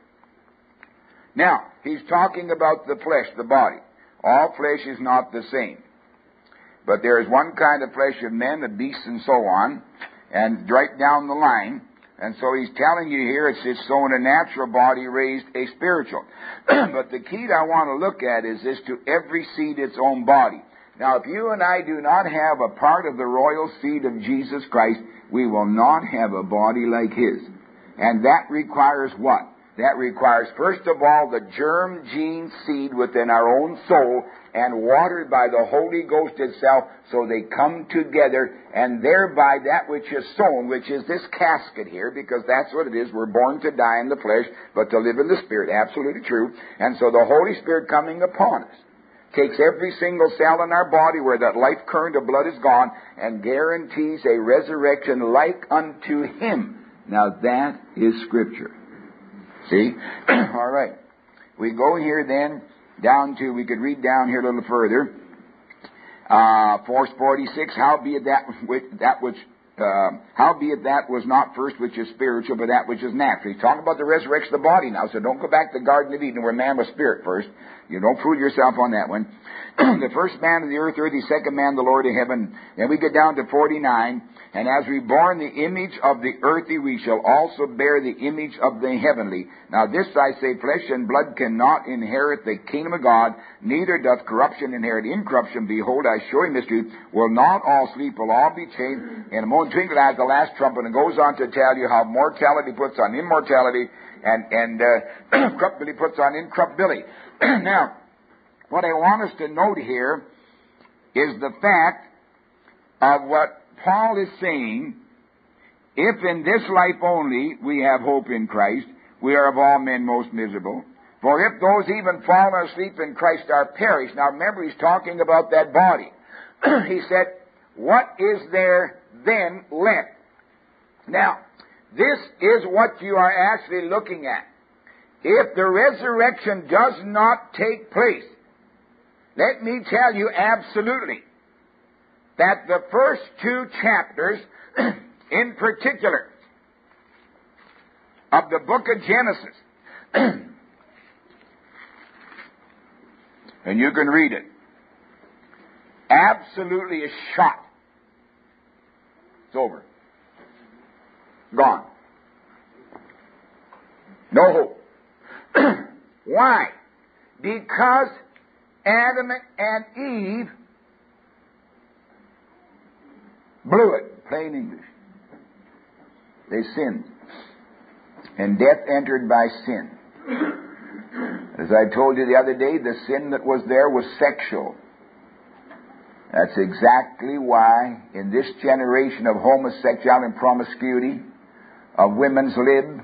Now, he's talking about the flesh, the body. All flesh is not the same. But there is one kind of flesh of men, of beasts, and so on, and right down the line. And so he's telling you here, it's so in a natural body raised a spiritual. But the key that I want to look at is this: to every seed its own body. Now, if you and I do not have a part of the royal seed of Jesus Christ, we will not have a body like His. And that requires what? That requires, first of all, the germ gene seed within our own soul, and watered by the Holy Ghost itself, so they come together, and thereby that which is sown, which is this casket here, because that's what it is. We're born to die in the flesh, but to live in the Spirit. Absolutely true. And so the Holy Spirit coming upon us takes every single cell in our body where that life current of blood is gone, and guarantees a resurrection like unto Him. Now that is Scripture. See? All right. We go here then down to, we could read down here a little further. Verse 46, howbeit that was not first which is spiritual, but that which is natural. He's talking about the resurrection of the body now, so don't go back to the Garden of Eden where man was spirit first. You don't fool yourself on that one. The first man of the earth, the second man the Lord of heaven. Then we get down to 49. And as we born the image of the earthy, we shall also bear the image of the heavenly. Now this I say, flesh and blood cannot inherit the kingdom of God, neither doth corruption inherit incorruption. Behold, I show you a mystery. Will not all sleep, will all be changed in a moment twinkle as the last trumpet. And goes on to tell you how mortality puts on immortality, and corruptibility puts on incorruptibility. Now, what I want us to note here is the fact of what Paul is saying. If in this life only we have hope in Christ, we are of all men most miserable. For if those even fallen asleep in Christ are perished. Now remember, he's talking about that body. He said, what is there then left? Now, this is what you are actually looking at. If the resurrection does not take place, let me tell you absolutely that the first two chapters, in particular, of the book of Genesis, and you can read it, absolutely is shot. It's over. Gone. No hope. Why? Because Adam and Eve blew it, plain English. They sinned. And death entered by sin. As I told you the other day, the sin that was there was sexual. That's exactly why in this generation of homosexuality and promiscuity, of women's lib,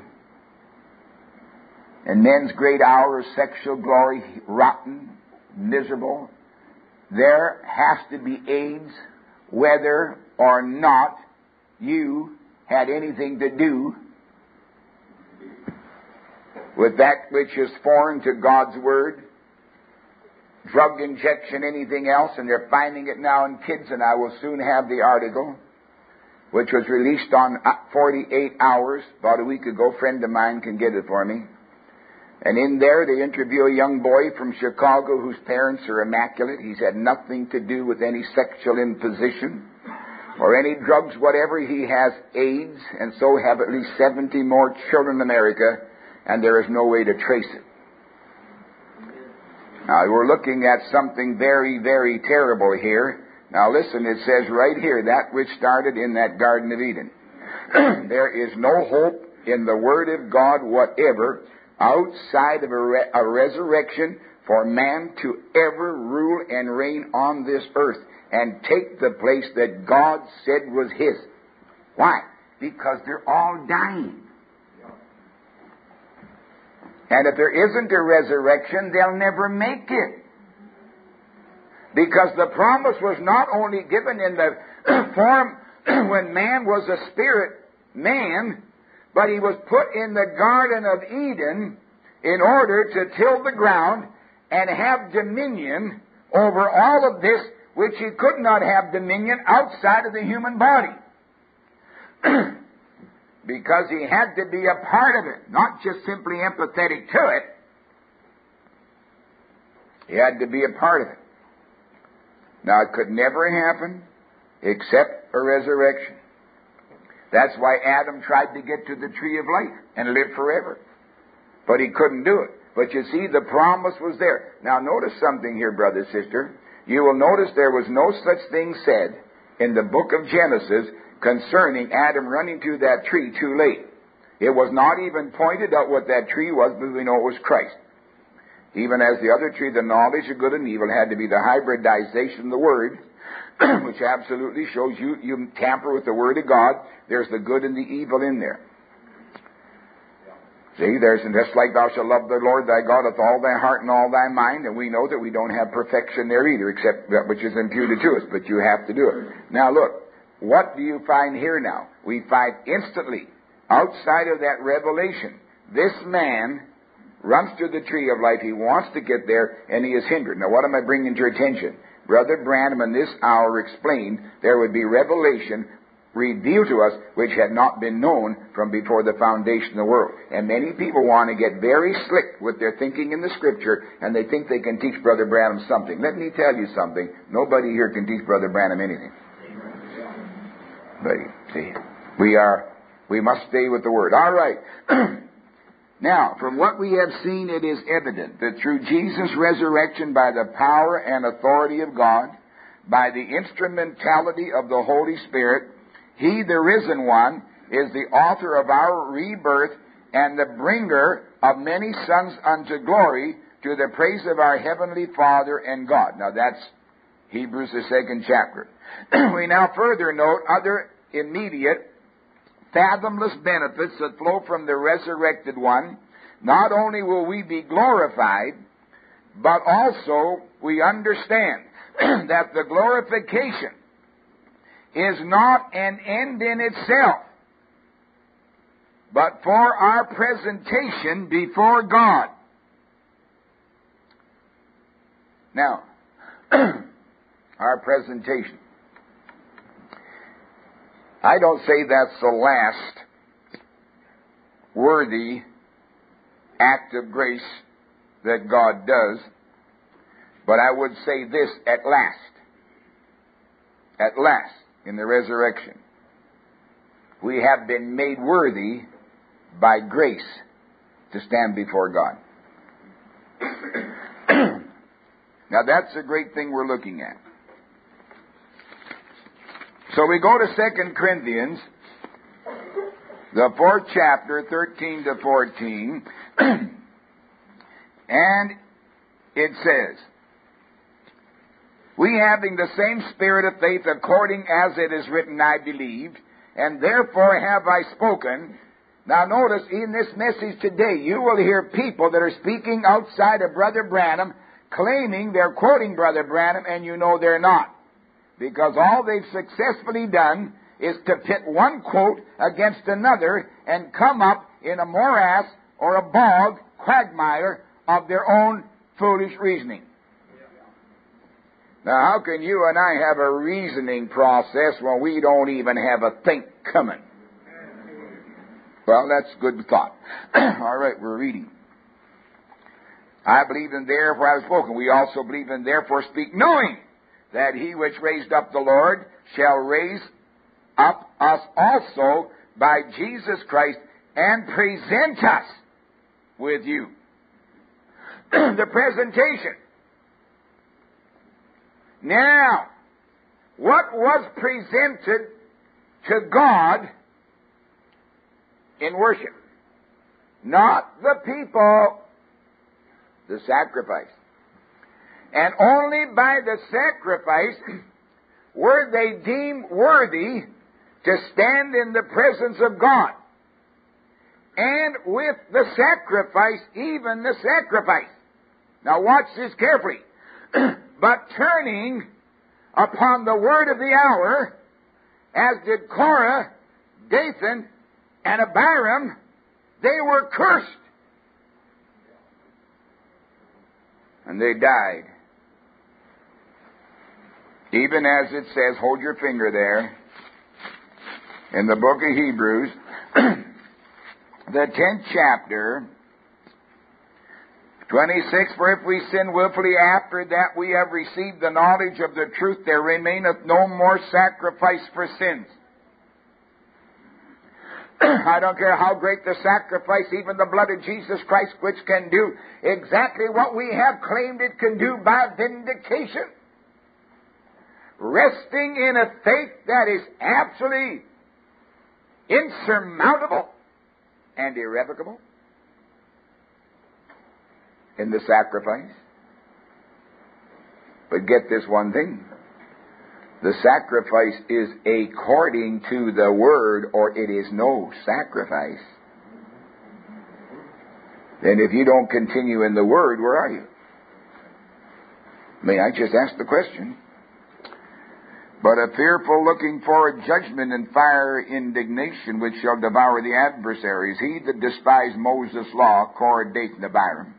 and men's great hour of sexual glory, rotten, miserable, there has to be AIDS, whether or not you had anything to do with that which is foreign to God's Word, drug injection, anything else, and they're finding it now in kids, and I will soon have the article, which was released on 48 hours, about a week ago. A friend of mine can get it for me. And in there, they interview a young boy from Chicago whose parents are immaculate. He's had nothing to do with any sexual imposition or any drugs, whatever. He has AIDS, and so have at least 70 more children in America, and there is no way to trace it. Now, we're looking at something very, very terrible here. Now, listen, it says right here, that which started in that Garden of Eden. There is no hope in the Word of God whatever outside of a resurrection for man to ever rule and reign on this earth and take the place that God said was His. Why? Because they're all dying. And if there isn't a resurrection, they'll never make it. Because the promise was not only given in the form when man was a spirit man, but he was put in the Garden of Eden in order to till the ground and have dominion over all of this, which he could not have dominion outside of the human body. Because he had to be a part of it, not just simply empathetic to it. He had to be a part of it. Now, it could never happen except a resurrection. That's why Adam tried to get to the tree of life and live forever. But he couldn't do it. But you see, the promise was there. Now, notice something here, brother, sister. You will notice there was no such thing said in the book of Genesis concerning Adam running to that tree too late. It was not even pointed out what that tree was, but we know it was Christ. Even as the other tree, the knowledge of good and evil, had to be the hybridization of the Word, which absolutely shows you tamper with the Word of God, there's the good and the evil in there. See, there's just like thou shalt love the Lord thy God with all thy heart and all thy mind, and we know that we don't have perfection there either, except that which is imputed to us, but you have to do it. Now look, what do you find here now? We find instantly, outside of that revelation, this man runs to the tree of life. He wants to get there, and he is hindered. Now, what am I bringing to your attention? Brother Branham in this hour explained there would be revelation revealed to us which had not been known from before the foundation of the world. And many people want to get very slick with their thinking in the Scripture, and they think they can teach Brother Branham something. Let me tell you something. Nobody here can teach Brother Branham anything. But, see, we must stay with the Word. All right. Now, from what we have seen, it is evident that through Jesus' resurrection by the power and authority of God, by the instrumentality of the Holy Spirit, He, the risen one, is the author of our rebirth and the bringer of many sons unto glory to the praise of our Heavenly Father and God. Now, that's Hebrews, the 2nd chapter. We now further note other immediate fathomless benefits that flow from the resurrected one. Not only will we be glorified, but also we understand that the glorification is not an end in itself, but for our presentation before God. Now, our presentation. I don't say that's the last worthy act of grace that God does, but I would say this: at last, in the resurrection, we have been made worthy by grace to stand before God. Now that's a great thing we're looking at. So we go to 2 Corinthians, the 4th chapter, 13 to 14, and it says, we having the same spirit of faith, according as it is written, I believed, and therefore have I spoken. Now notice, in this message today, you will hear people that are speaking outside of Brother Branham, claiming they're quoting Brother Branham, and you know they're not. Because all they've successfully done is to pit one quote against another and come up in a morass or a bog, quagmire, of their own foolish reasoning. Now, how can you and I have a reasoning process when we don't even have a think coming? Well, that's good thought. All right, we're reading. I believe in therefore I have spoken. We also believe in therefore speak, knowing that He which raised up the Lord shall raise up us also by Jesus Christ and present us with you. The presentation. Now, what was presented to God in worship? Not the people, the sacrifice. And only by the sacrifice were they deemed worthy to stand in the presence of God. And with the sacrifice, even the sacrifice. Now watch this carefully. But turning upon the word of the hour, as did Korah, Dathan, and Abiram, they were cursed. And they died. Even as it says, hold your finger there, in the book of Hebrews, the 10th chapter, 26, for if we sin willfully after that we have received the knowledge of the truth, there remaineth no more sacrifice for sins. I don't care how great the sacrifice, even the blood of Jesus Christ, which can do exactly what we have claimed it can do by vindication. Resting in a faith that is absolutely insurmountable and irrevocable in the sacrifice. But get this one thing. The sacrifice is according to the Word, or it is no sacrifice. Then if you don't continue in the Word, where are you? May I just ask the question? But a fearful looking for a judgment and fire indignation which shall devour the adversaries. He that despised Moses' law, Korah, Dathan, Abiram,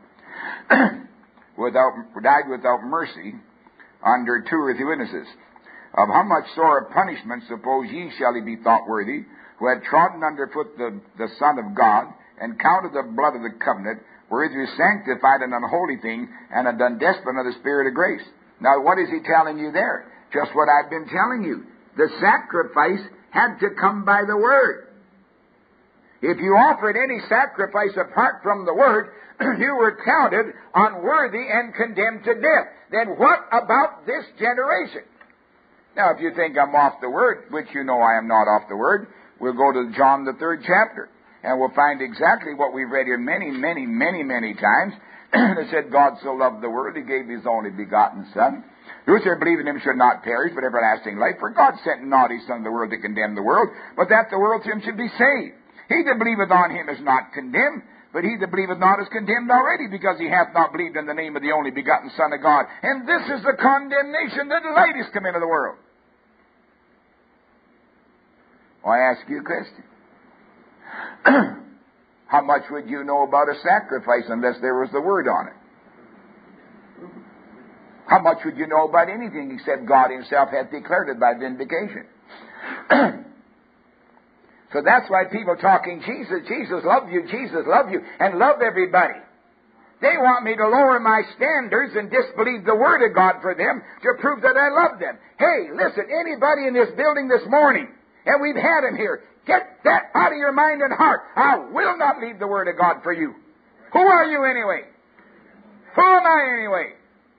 died without mercy under 2 or 3 witnesses. Of how much sore punishment, suppose ye, shall he be thought worthy, who had trodden under foot the Son of God, and counted the blood of the covenant, wherewith you sanctified an unholy thing, and had done despite of the Spirit of grace. Now, what is he telling you there? Just what I've been telling you. The sacrifice had to come by the Word. If you offered any sacrifice apart from the Word, you were counted unworthy and condemned to death. Then what about this generation? Now, if you think I'm off the Word, which you know I am not off the Word, we'll go to John the 3rd chapter, and we'll find exactly what we've read here many times. It said, God so loved the world, He gave His only begotten Son. Whosoever believe in Him should not perish, but everlasting life. For God sent not His Son into the world to condemn the world, but that the world through Him should be saved. He that believeth on Him is not condemned, but he that believeth not is condemned already, because he hath not believed in the name of the only begotten Son of God. And this is the condemnation, that light is come into the world. Well, I ask you a question. How much would you know about a sacrifice unless there was the Word on it? How much would you know about anything except God Himself hath declared it by vindication? So that's why people talking, Jesus loved you, and love everybody. They want me to lower my standards and disbelieve the Word of God for them to prove that I love them. Hey, listen, anybody in this building this morning, and we've had him here, get that out of your mind and heart. I will not leave the Word of God for you. Who are you anyway? Who am I anyway?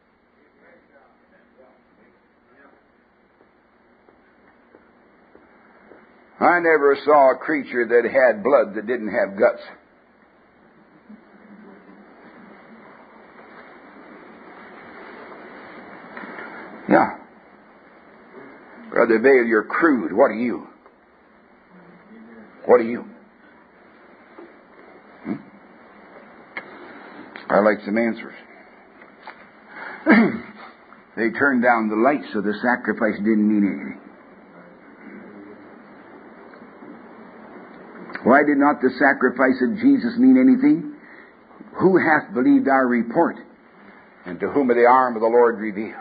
I never saw a creature that had blood that didn't have guts. Yeah. Brother Vale, you're crude. What are you? What are you? I like some answers. They turned down the light, so the sacrifice didn't mean anything. Why did not the sacrifice of Jesus mean anything? Who hath believed our report? And to whom the arm of the Lord revealed?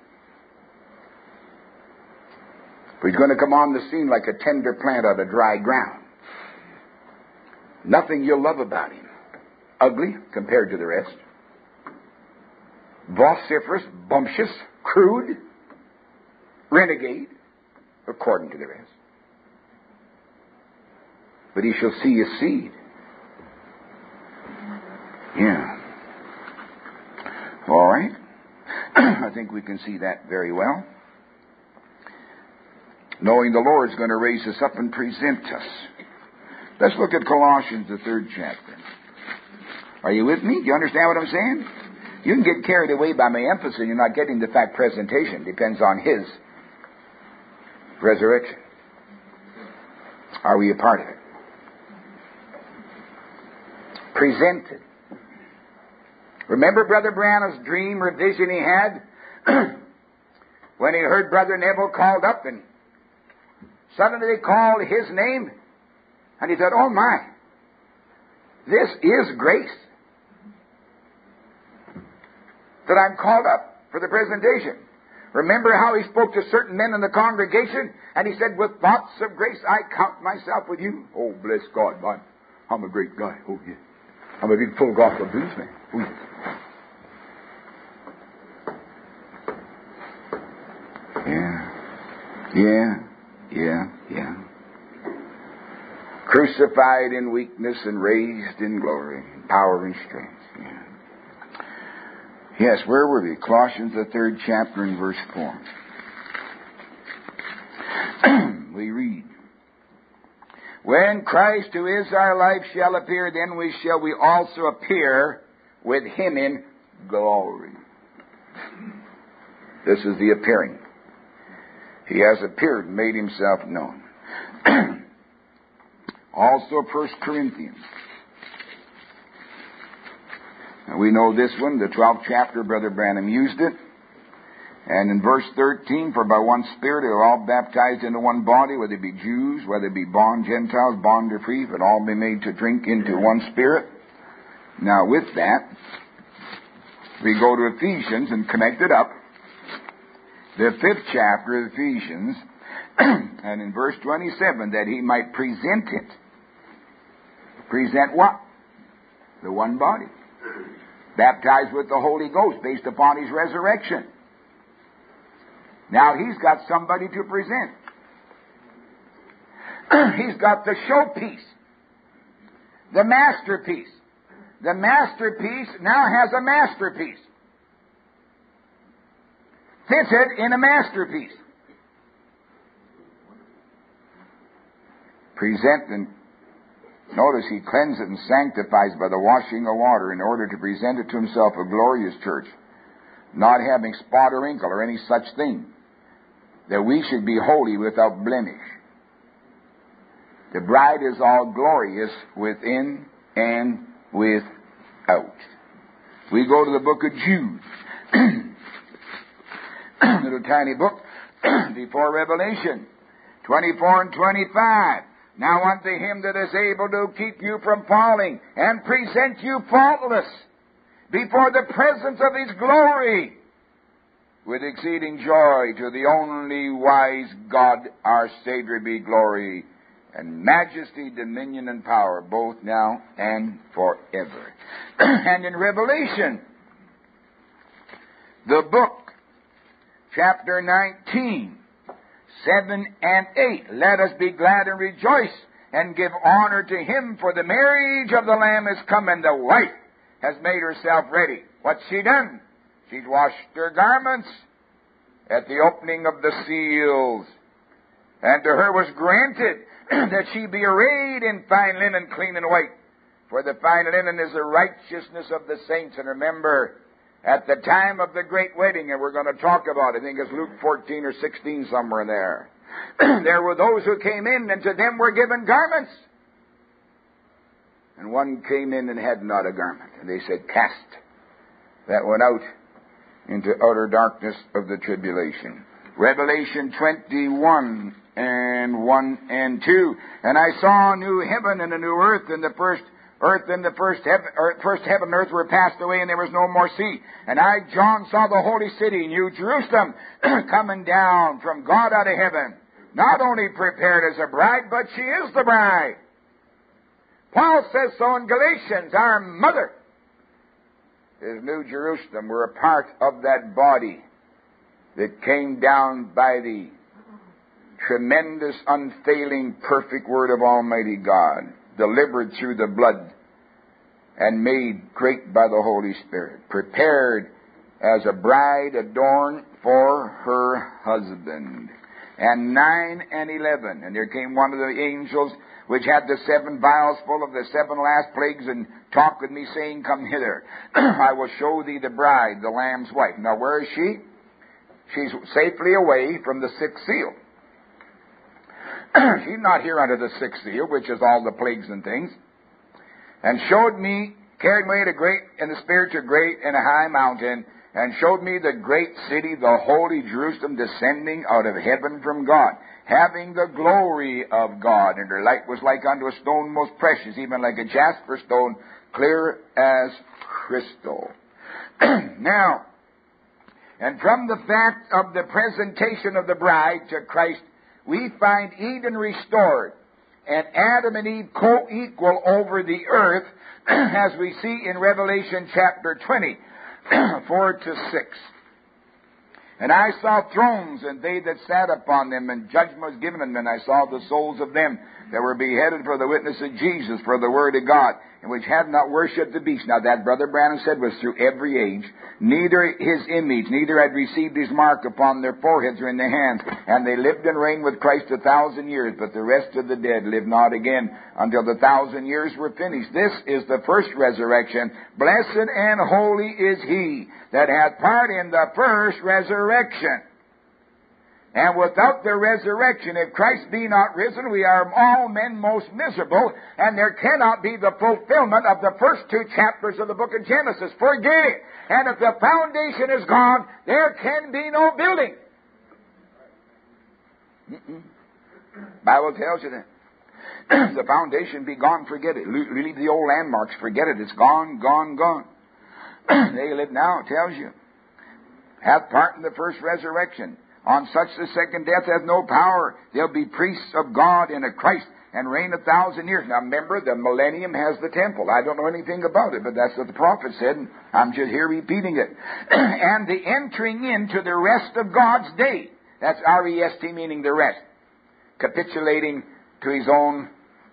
For He's going to come on the scene like a tender plant out of dry ground. Nothing you'll love about Him. Ugly compared to the rest. Vociferous, bumptious, crude, renegade, according to the rest. But He shall see His seed. Yeah. All right. I think we can see that very well. Knowing the Lord's going to raise us up and present us. Let's look at Colossians, the 3rd chapter. Are you with me? Do you understand what I'm saying? You can get carried away by my emphasis. You're not getting the fact presentation. Depends on His resurrection. Are we a part of it? Presented. Remember Brother Branham's dream or vision he had? When he heard Brother Neville called up, and suddenly they called his name, and he said, oh my, this is grace. That I'm called up for the presentation. Remember how he spoke to certain men in the congregation, and he said, with thoughts of grace, I count myself with you. Oh, bless God, man. I'm a great guy. Oh, yeah. I'm a big full gospel blues man. Oh, yes. Yeah. Crucified in weakness and raised in glory, power and strength. Yeah. Yes, where were we? Colossians, the 3rd chapter and verse 4. We read, when Christ, who is our life, shall appear, then we also appear with Him in glory. This is the appearing. He has appeared and made Himself known. Also 1 Corinthians. Now we know this one, the 12th chapter, Brother Branham used it. And in verse 13, for by one Spirit are all baptized into one body, whether it be Jews, whether it be bond Gentiles, bond or free, but all be made to drink into one Spirit. Now with that, we go to Ephesians and connect it up. The 5th chapter of Ephesians, and in verse 27, that He might present it. Present what? The one body. Baptized with the Holy Ghost based upon His resurrection. Now He's got somebody to present. He's got the showpiece. The masterpiece. The masterpiece now has a masterpiece. Fitted in a masterpiece. Present and notice He cleanses and sanctifies by the washing of water in order to present it to Himself a glorious church, not having spot or wrinkle or any such thing, that we should be holy without blemish. The bride is all glorious within and without. We go to the book of Jude. Little tiny book before Revelation 24 and 25. Now unto Him that is able to keep you from falling and present you faultless before the presence of His glory with exceeding joy, to the only wise God our Savior be glory and majesty, dominion, and power, both now and forever. And in Revelation, the book, chapter 19, 7 and 8. Let us be glad and rejoice and give honor to Him, for the marriage of the Lamb is come, and the wife has made herself ready. What's she done? She's washed her garments at the opening of the seals. And to her was granted that she be arrayed in fine linen, clean and white. For the fine linen is the righteousness of the saints. And remember, at the time of the great wedding, and we're going to talk about it, I think it's Luke 14 or 16, somewhere there. There were those who came in, and to them were given garments. And one came in and had not a garment. And they said, cast that one out into utter darkness of the tribulation. Revelation 21 and 1 and 2. And I saw a new heaven and a new earth, and the first heaven and earth were passed away, and there was no more sea. And I, John, saw the holy city, New Jerusalem, coming down from God out of heaven, not only prepared as a bride, but she is the bride. Paul says so in Galatians, our mother is New Jerusalem. We're a part of that body that came down by the tremendous, unfailing, perfect Word of Almighty God, delivered through the blood and made great by the Holy Spirit, prepared as a bride adorned for her husband. and 9 and 11. And there came one of the angels which had the 7 vials full of the 7 last plagues, and talked with me, saying, Come hither, I will show thee the bride, the Lamb's wife. Now where is she? She's safely away from the 6th seal. She's not here under the 6th seal, which is all the plagues and things. And showed me, carried me in the spirit to a great and a high mountain, and showed me the great city, the holy Jerusalem, descending out of heaven from God, having the glory of God. And her light was like unto a stone most precious, even like a jasper stone, clear as crystal. Now, and from the fact of the presentation of the bride to Christ, we find Eden restored, and Adam and Eve co-equal over the earth, as we see in Revelation chapter 20, 4 to 6. And I saw thrones, and they that sat upon them, and judgment was given them, and I saw the souls of them that were beheaded for the witness of Jesus, for the word of God, and which had not worshipped the beast. Now that, Brother Branham said, was through every age. Neither his image, neither had received his mark upon their foreheads or in their hands. And they lived and reigned with Christ 1,000 years, but the rest of the dead lived not again until the 1,000 years were finished. This is the first resurrection. Blessed and holy is he that hath part in the first resurrection. And without the resurrection, if Christ be not risen, we are all men most miserable, and there cannot be the fulfillment of the first 2 chapters of the book of Genesis. Forget it. And if the foundation is gone, there can be no building. Bible tells you that. The foundation be gone, forget it. Leave the old landmarks, forget it. It's gone, gone, gone. They live now, it tells you. Hath part in the first resurrection. On such the second death hath no power. They'll be priests of God and of Christ, and reign 1,000 years. Now remember, the millennium has the temple. I don't know anything about it, but that's what the prophet said, and I'm just here repeating it. And the entering into the rest of God's day. That's R-E-S-T, meaning the rest. Capitulating to his own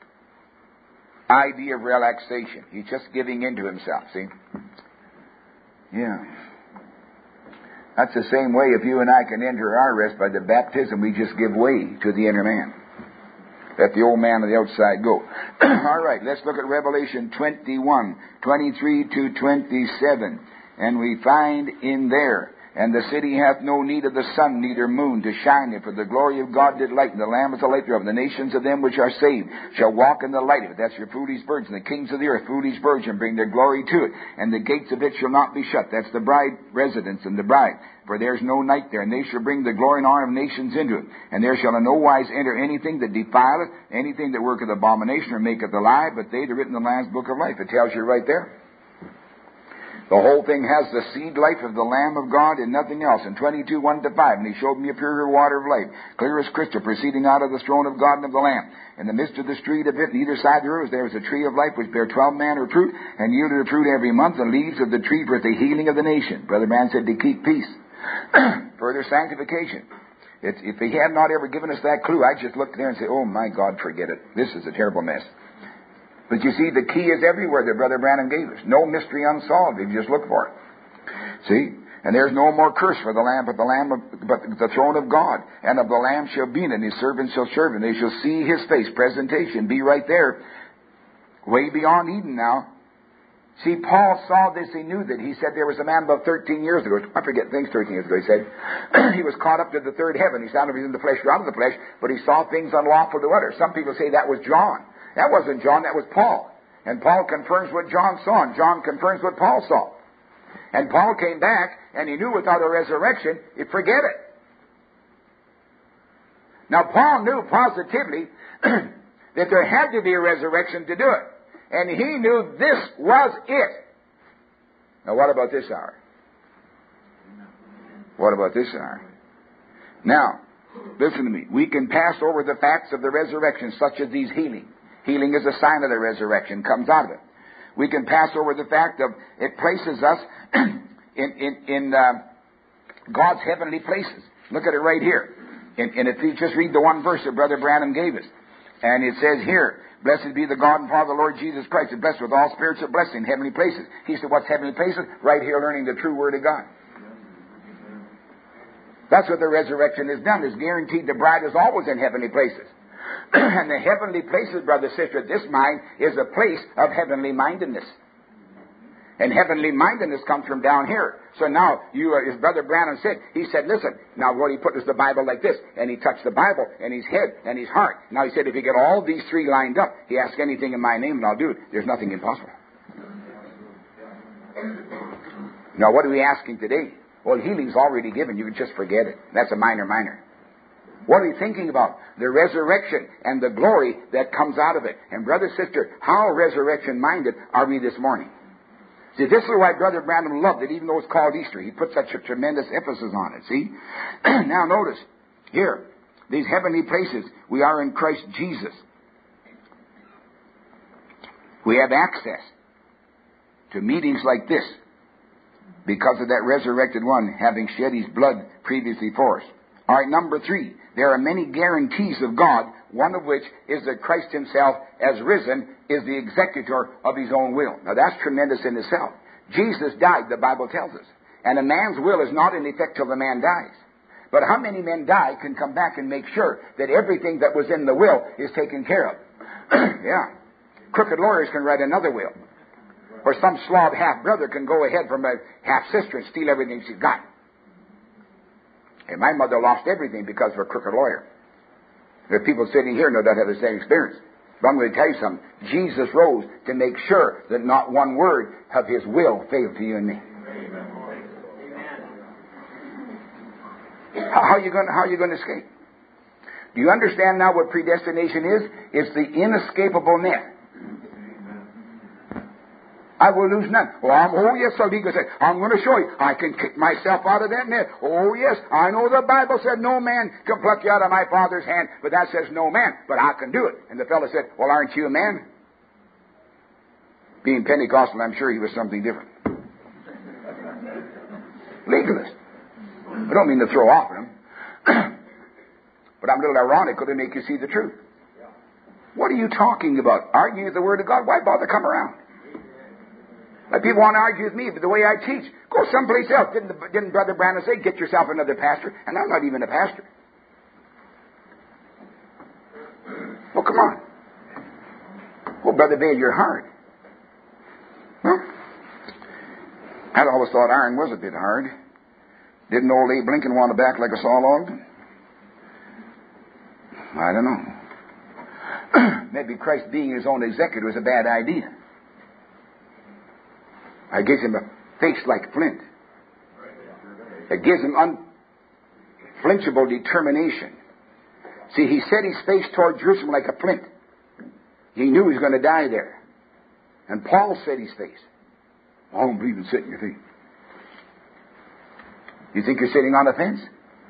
idea of relaxation. He's just giving in to himself, see? Yeah. That's the same way if you and I can enter our rest by the baptism, we just give way to the inner man. Let the old man on the outside go. All right, let's look at Revelation 21, 23 to 27. And we find in there, and the city hath no need of the sun, neither moon to shine it, for the glory of God did lighten. The Lamb is the light thereof. The nations of them which are saved shall walk in the light of it. That's your foolish virgin. The kings of the earth, foolish virgin, bring their glory to it. And the gates of it shall not be shut. That's the bride residence and the bride. For there's no night there. And they shall bring the glory and honor of nations into it. And there shall in no wise enter anything that defileth, anything that worketh abomination or maketh a lie, but they that are written in the Lamb's book of life. It tells you right there. The whole thing has the seed life of the Lamb of God and nothing else. In 22, 1 to 5, and he showed me a pure water of life, clear as crystal, proceeding out of the throne of God and of the Lamb. In the midst of the street of it, on either side thereof, there was a tree of life which bare 12 manner of fruit, and yielded a fruit every month. The leaves of the tree for the healing of the nation. Brother Man said to keep peace. Further sanctification. If he had not ever given us that clue, I'd just look there and say, oh my God, forget it. This is a terrible mess. But you see, the key is everywhere that Brother Branham gave us. No mystery unsolved if you just look for it. See? And there's no more curse for the Lamb, but the throne of God. And of the Lamb shall be in it, and his servants shall serve him. They shall see his face. Presentation. Be right there. Way beyond Eden now. See, Paul saw this. He knew that. He said there was a man about 13 years ago. I forget things 13 years ago. He said he was caught up to the third heaven. He saw in the flesh or out of the flesh, but he saw things unlawful to utter. Some people say that was John. That wasn't John, that was Paul. And Paul confirms what John saw, and John confirms what Paul saw. And Paul came back, and he knew without a resurrection, he'd forget it. Now, Paul knew positively that there had to be a resurrection to do it. And he knew this was it. Now, what about this hour? What about this hour? Now, listen to me. We can pass over the facts of the resurrection, such as these healings. Healing is a sign of the resurrection, comes out of it. We can pass over the fact of it places us in God's heavenly places. Look at it right here. And if you just read the one verse that Brother Branham gave us. And it says here, blessed be the God and Father of the Lord Jesus Christ, and blessed with all spirits of blessing in heavenly places. He said, what's heavenly places? Right here learning the true Word of God. That's what the resurrection has done. It's guaranteed the bride is always in heavenly places. And the heavenly places, brother, sister, this mind is a place of heavenly mindedness. And heavenly mindedness comes from down here. So now, as Brother Branham said, he said, listen, now what he put is the Bible like this. And he touched the Bible and his head and his heart. Now he said, if you get all these three lined up, he ask anything in my name and I'll do it. There's nothing impossible. Now what are we asking today? Well, healing's already given. You can just forget it. That's a minor. What are we thinking about? The resurrection and the glory that comes out of it. And brother, sister, how resurrection-minded are we this morning? See, this is why Brother Branham loved it, even though it's called Easter. He put such a tremendous emphasis on it, see? Now notice, here, these heavenly places, we are in Christ Jesus. We have access to meetings like this because of that resurrected one having shed his blood previously for us. All right, number 3, there are many guarantees of God, one of which is that Christ himself, as risen, is the executor of his own will. Now that's tremendous in itself. Jesus died, the Bible tells us. And a man's will is not in effect till the man dies. But how many men die can come back and make sure that everything that was in the will is taken care of? Yeah. Crooked lawyers can write another will. Or some slob half-brother can go ahead from a half-sister and steal everything she's got. And my mother lost everything because of a crooked lawyer. There are people sitting here no doubt have the same experience. But I'm going to tell you something. Jesus rose to make sure that not one word of his will failed to you and me. How are you going to escape? Do you understand now what predestination is? It's the inescapable net. I will lose none. Oh yes, so he could say, I'm going to show you. I can kick myself out of that net. Oh yes, I know the Bible said no man can pluck you out of my Father's hand, but that says no man, but I can do it. And the fellow said, well, aren't you a man? Being Pentecostal, I'm sure he was something different. Legalist. I don't mean to throw off him, but I'm a little ironical to make you see the truth. What are you talking about? Arguing the Word of God? Why bother come around? Like people want to argue with me, but the way I teach, go someplace else. Didn't Brother Branham say, get yourself another pastor? And I'm not even a pastor. Well, come on. Well, Brother Bale, you're hard. Well, I'd always thought iron was a bit hard. Didn't old Abe Lincoln want to back like a saw log? I don't know. Maybe Christ being his own executor was a bad idea. I gives him a face like flint. It gives him unflinchable determination. See, he set his face toward Jerusalem like a flint. He knew he was going to die there. And Paul set his face. I don't believe in setting your feet. You think you're sitting on a fence?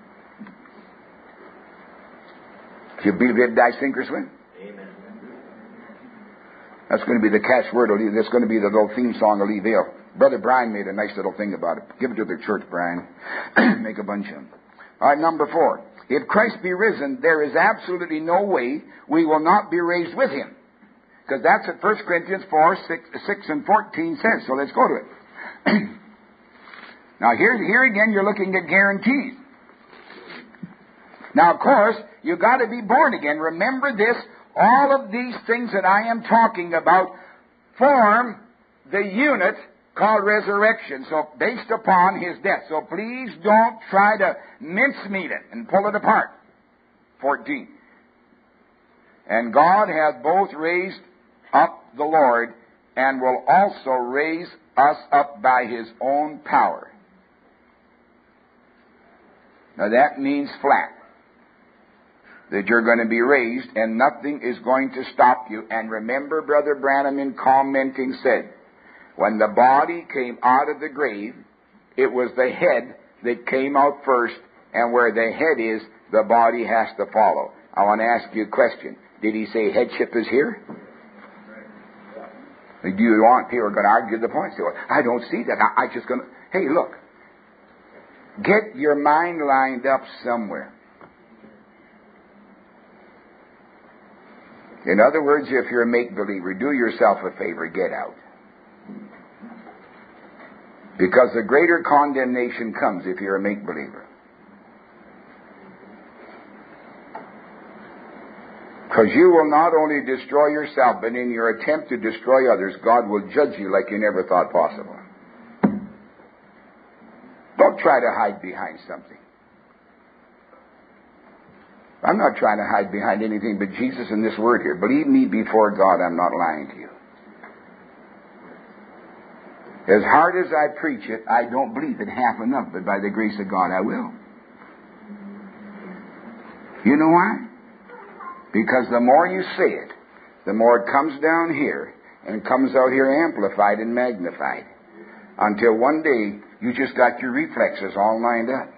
Do you believe you die, sink, or swim? Amen. That's going to be the catchword. That's going to be the little theme song of Lee Vale. Brother Brian made a nice little thing about it. Give it to the church, Brian. Make a bunch of them. All right, number 4. If Christ be risen, there is absolutely no way we will not be raised with him. Because that's what 1 Corinthians 4, 6 and 14 says. So let's go to it. Now here again you're looking at guarantees. Now of course, you've got to be born again. Remember this, all of these things that I am talking about form the unit called resurrection, so based upon his death. So please don't try to mincemeat it and pull it apart. 14. And God hath both raised up the Lord and will also raise us up by his own power. Now that means flat. That you're going to be raised and nothing is going to stop you. And remember, Brother Branham in commenting said, when the body came out of the grave, it was the head that came out first, and where the head is, the body has to follow. I want to ask you a question. Did he say headship is here? Do you want people are going to argue the point? Say, well, I don't see that. I just going to... Hey, look. Get your mind lined up somewhere. In other words, if you're a make-believer, do yourself a favor, get out. Because the greater condemnation comes if you're a make-believer. Because you will not only destroy yourself, but in your attempt to destroy others, God will judge you like you never thought possible. Don't try to hide behind something. I'm not trying to hide behind anything but Jesus and this word here. Believe me, before God, I'm not lying to you. As hard as I preach it, I don't believe it half enough, but by the grace of God, I will. You know why? Because the more you say it, the more it comes down here and comes out here amplified and magnified. Until one day, you just got your reflexes all lined up.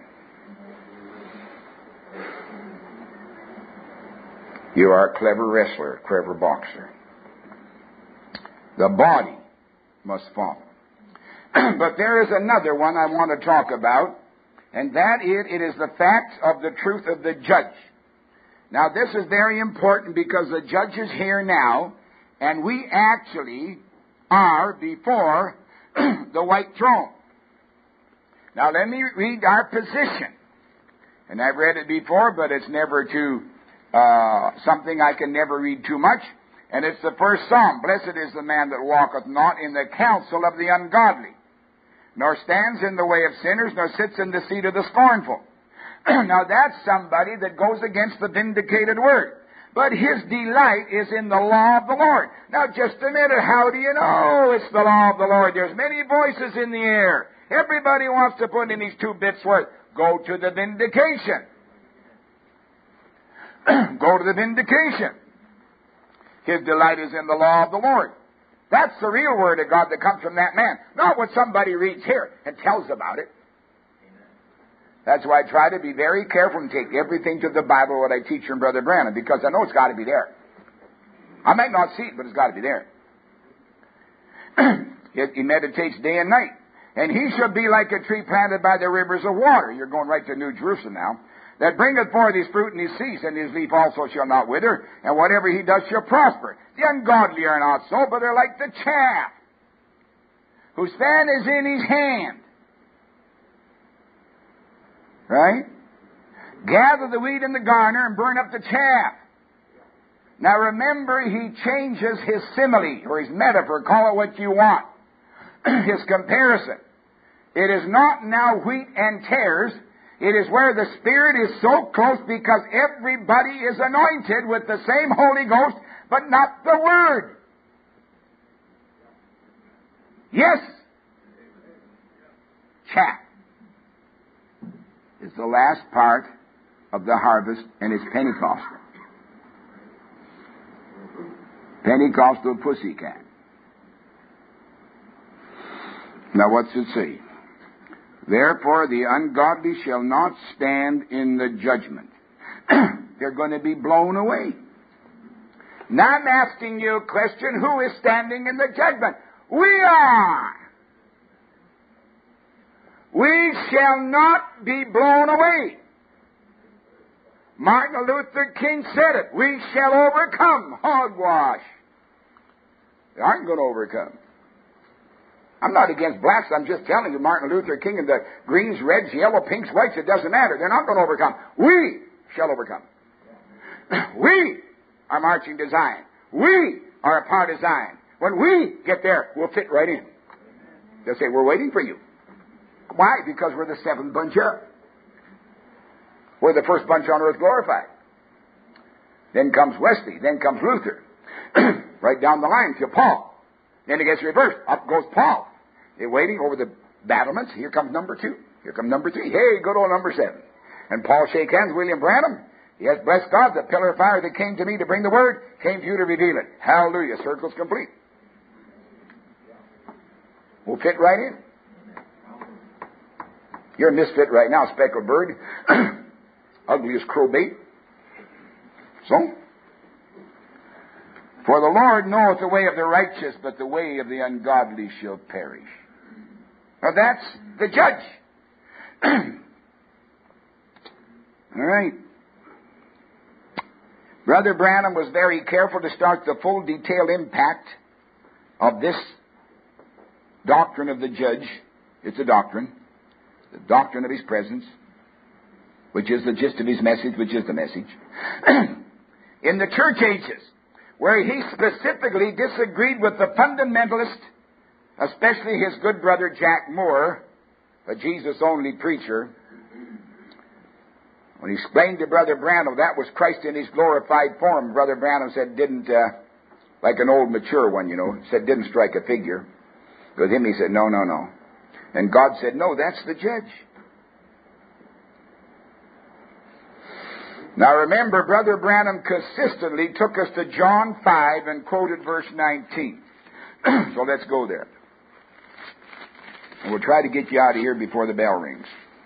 You are a clever wrestler, a clever boxer. The body must fall. But there is another one I want to talk about, and that it is the fact of the truth of the judge. Now, this is very important because the judge is here now, and we actually are before the white throne. Now, let me read our position. And I've read it before, but it's never too something I can never read too much. And it's the first Psalm. Blessed is the man that walketh not in the counsel of the ungodly, nor stands in the way of sinners, nor sits in the seat of the scornful. Now that's somebody that goes against the vindicated word. But his delight is in the law of the Lord. Now just a minute, how do you know it's the law of the Lord? There's many voices in the air. Everybody wants to put in these 2 bits worth. Go to the vindication. Go to the vindication. His delight is in the law of the Lord. That's the real word of God that comes from that man. Not what somebody reads here and tells about it. That's why I try to be very careful and take everything to the Bible, what I teach from Brother Branham, because I know it's got to be there. I might not see it, but it's got to be there. He meditates day and night. And he shall be like a tree planted by the rivers of water. You're going right to New Jerusalem now. That bringeth forth his fruit in his season, his leaf also shall not wither, and whatever he does shall prosper. The ungodly are not so, but they're like the chaff, whose fan is in his hand. Right? Gather the wheat in the garner and burn up the chaff. Now remember, he changes his simile, or his metaphor, call it what you want. His comparison. It is not now wheat and tares. It is where the Spirit is so close because everybody is anointed with the same Holy Ghost, but not the Word. Yes. Chaff is the last part of the harvest, and it's Pentecostal. Pentecostal pussycat. Now what's it say? Therefore the ungodly shall not stand in the judgment. They're going to be blown away. Now I'm asking you a question. Who is standing in the judgment? We are. We shall not be blown away. Martin Luther King said it. We shall overcome. Hogwash. They aren't going to overcome. I'm not against blacks. I'm just telling you, Martin Luther King and the greens, reds, yellow, pinks, whites, it doesn't matter. They're not going to overcome. We shall overcome. We are marching to Zion. We are a part of Zion. When we get there, we'll fit right in. They'll say, we're waiting for you. Why? Because we're the 7th bunch up. We're the first bunch on earth glorified. Then comes Wesley. Then comes Luther. Right down the line to Paul. Then it gets reversed. Up goes Paul. They're waiting over the battlements. Here comes number 2. Here comes number 3. Hey, good old number 7. And Paul shake hands, William Branham. Yes, bless God, the pillar of fire that came to me to bring the word came to you to reveal it. Hallelujah. Circle's complete. We'll fit right in. You're a misfit right now, speckled bird. Ugly as crowbait. So, for the Lord knoweth the way of the righteous, but the way of the ungodly shall perish. Now that's the judge. All right. Brother Branham was very careful to start the full detailed impact of this doctrine of the judge. It's a doctrine. The doctrine of his presence, which is the gist of his message, which is the message. in the church ages, where he specifically disagreed with the fundamentalist, especially his good brother Jack Moore, a Jesus-only preacher. When he explained to Brother Branham that was Christ in his glorified form, Brother Branham said like an old mature one, said didn't strike a figure. With him he said, no. And God said, no, that's the judge. Now remember, Brother Branham consistently took us to John 5 and quoted verse 19. So let's go there. And we'll try to get you out of here before the bell rings.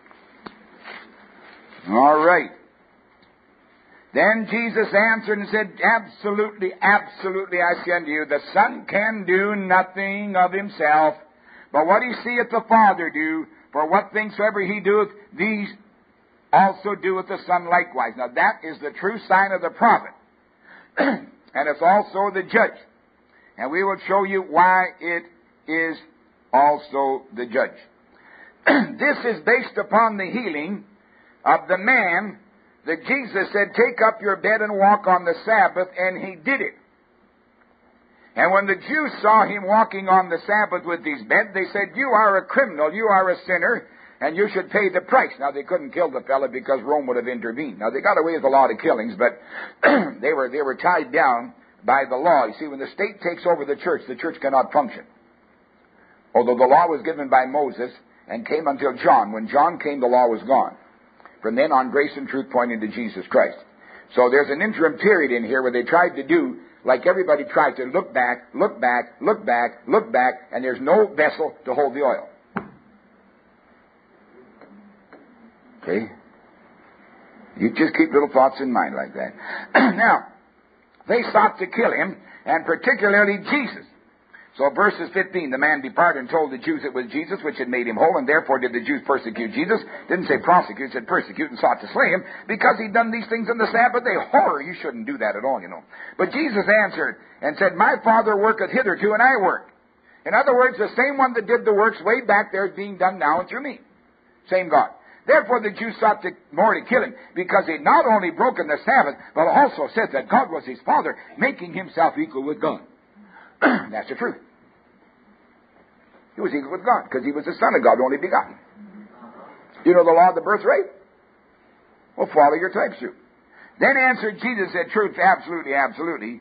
All right. Then Jesus answered and said, absolutely, I say unto you, the Son can do nothing of himself, but what he seeth the Father do, for what things soever he doeth, these also doeth the Son likewise. Now that is the true sign of the prophet. And it's also the judge. And we will show you why it is also the judge. This is based upon the healing of the man that Jesus said, take up your bed and walk on the Sabbath, and he did it. And when the Jews saw him walking on the Sabbath with his bed, they said, you are a criminal, you are a sinner, and you should pay the price. Now, they couldn't kill the fellow because Rome would have intervened. Now, they got away with a lot of killings, but they were tied down by the law. You see, when the state takes over the church cannot function. Although the law was given by Moses and came until John. When John came, the law was gone. From then on, grace and truth pointing to Jesus Christ. So there's an interim period in here where they tried to do, like everybody tries to look back, and there's no vessel to hold the oil. Okay? You just keep little thoughts in mind like that. Now, they sought to kill him, and particularly Jesus. So verses 15, the man departed and told the Jews it was Jesus which had made him whole, and therefore did the Jews persecute Jesus. Didn't say prosecute, said persecute, and sought to slay him, because he'd done these things on the Sabbath day. Horror, you shouldn't do that at all, But Jesus answered and said, my Father worketh hitherto, and I work. In other words, the same one that did the works way back there is being done now through me. Same God. Therefore the Jews sought more to kill him, because he not only broken the Sabbath, but also said that God was his Father, making himself equal with God. That's the truth. He was equal with God, because he was the Son of God, only begotten. You know the law of the birthright? Well, follow your type suit. Then answered Jesus, said, truth, absolutely.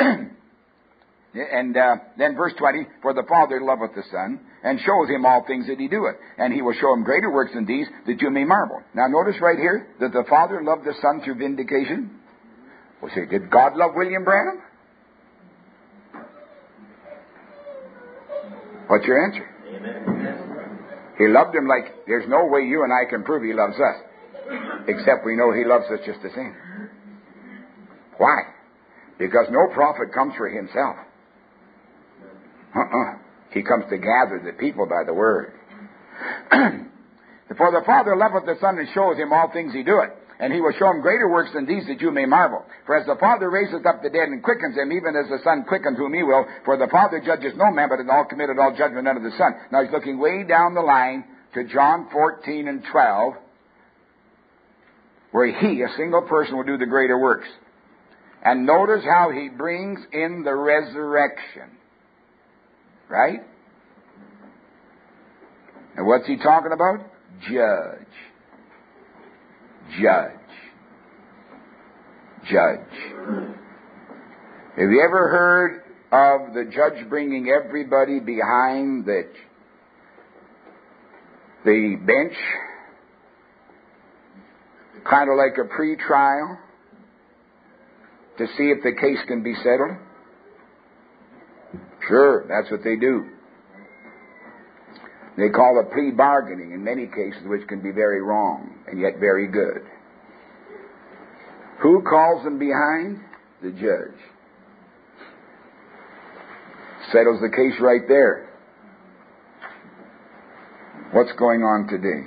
And then verse 20, for the Father loveth the Son, and showeth him all things that he doeth. And he will show him greater works than these, that you may marvel. Now notice right here, that the Father loved the Son through vindication. Well, say, did God love William Branham? What's your answer? Amen. He loved him like there's no way you and I can prove he loves us. Except we know he loves us just the same. Why? Because no prophet comes for himself. He comes to gather the people by the word. For the Father loveth the Son and showeth him all things he doeth. And he will show him greater works than these, that you may marvel. For as the Father raiseth up the dead and quickens them, even as the Son quickens whom he will. For the Father judges no man, but hath all committed all judgment unto the Son. Now he's looking way down the line to John 14 and 12, where he, a single person, will do the greater works. And notice how he brings in the resurrection. Right? And what's he talking about? Judge. Have you ever heard of the judge bringing everybody behind the bench? Kind of like a pre-trial to see if the case can be settled? Sure, that's what they do. They call it plea bargaining in many cases, which can be very wrong and yet very good. Who calls them behind? The judge. Settles the case right there. What's going on today?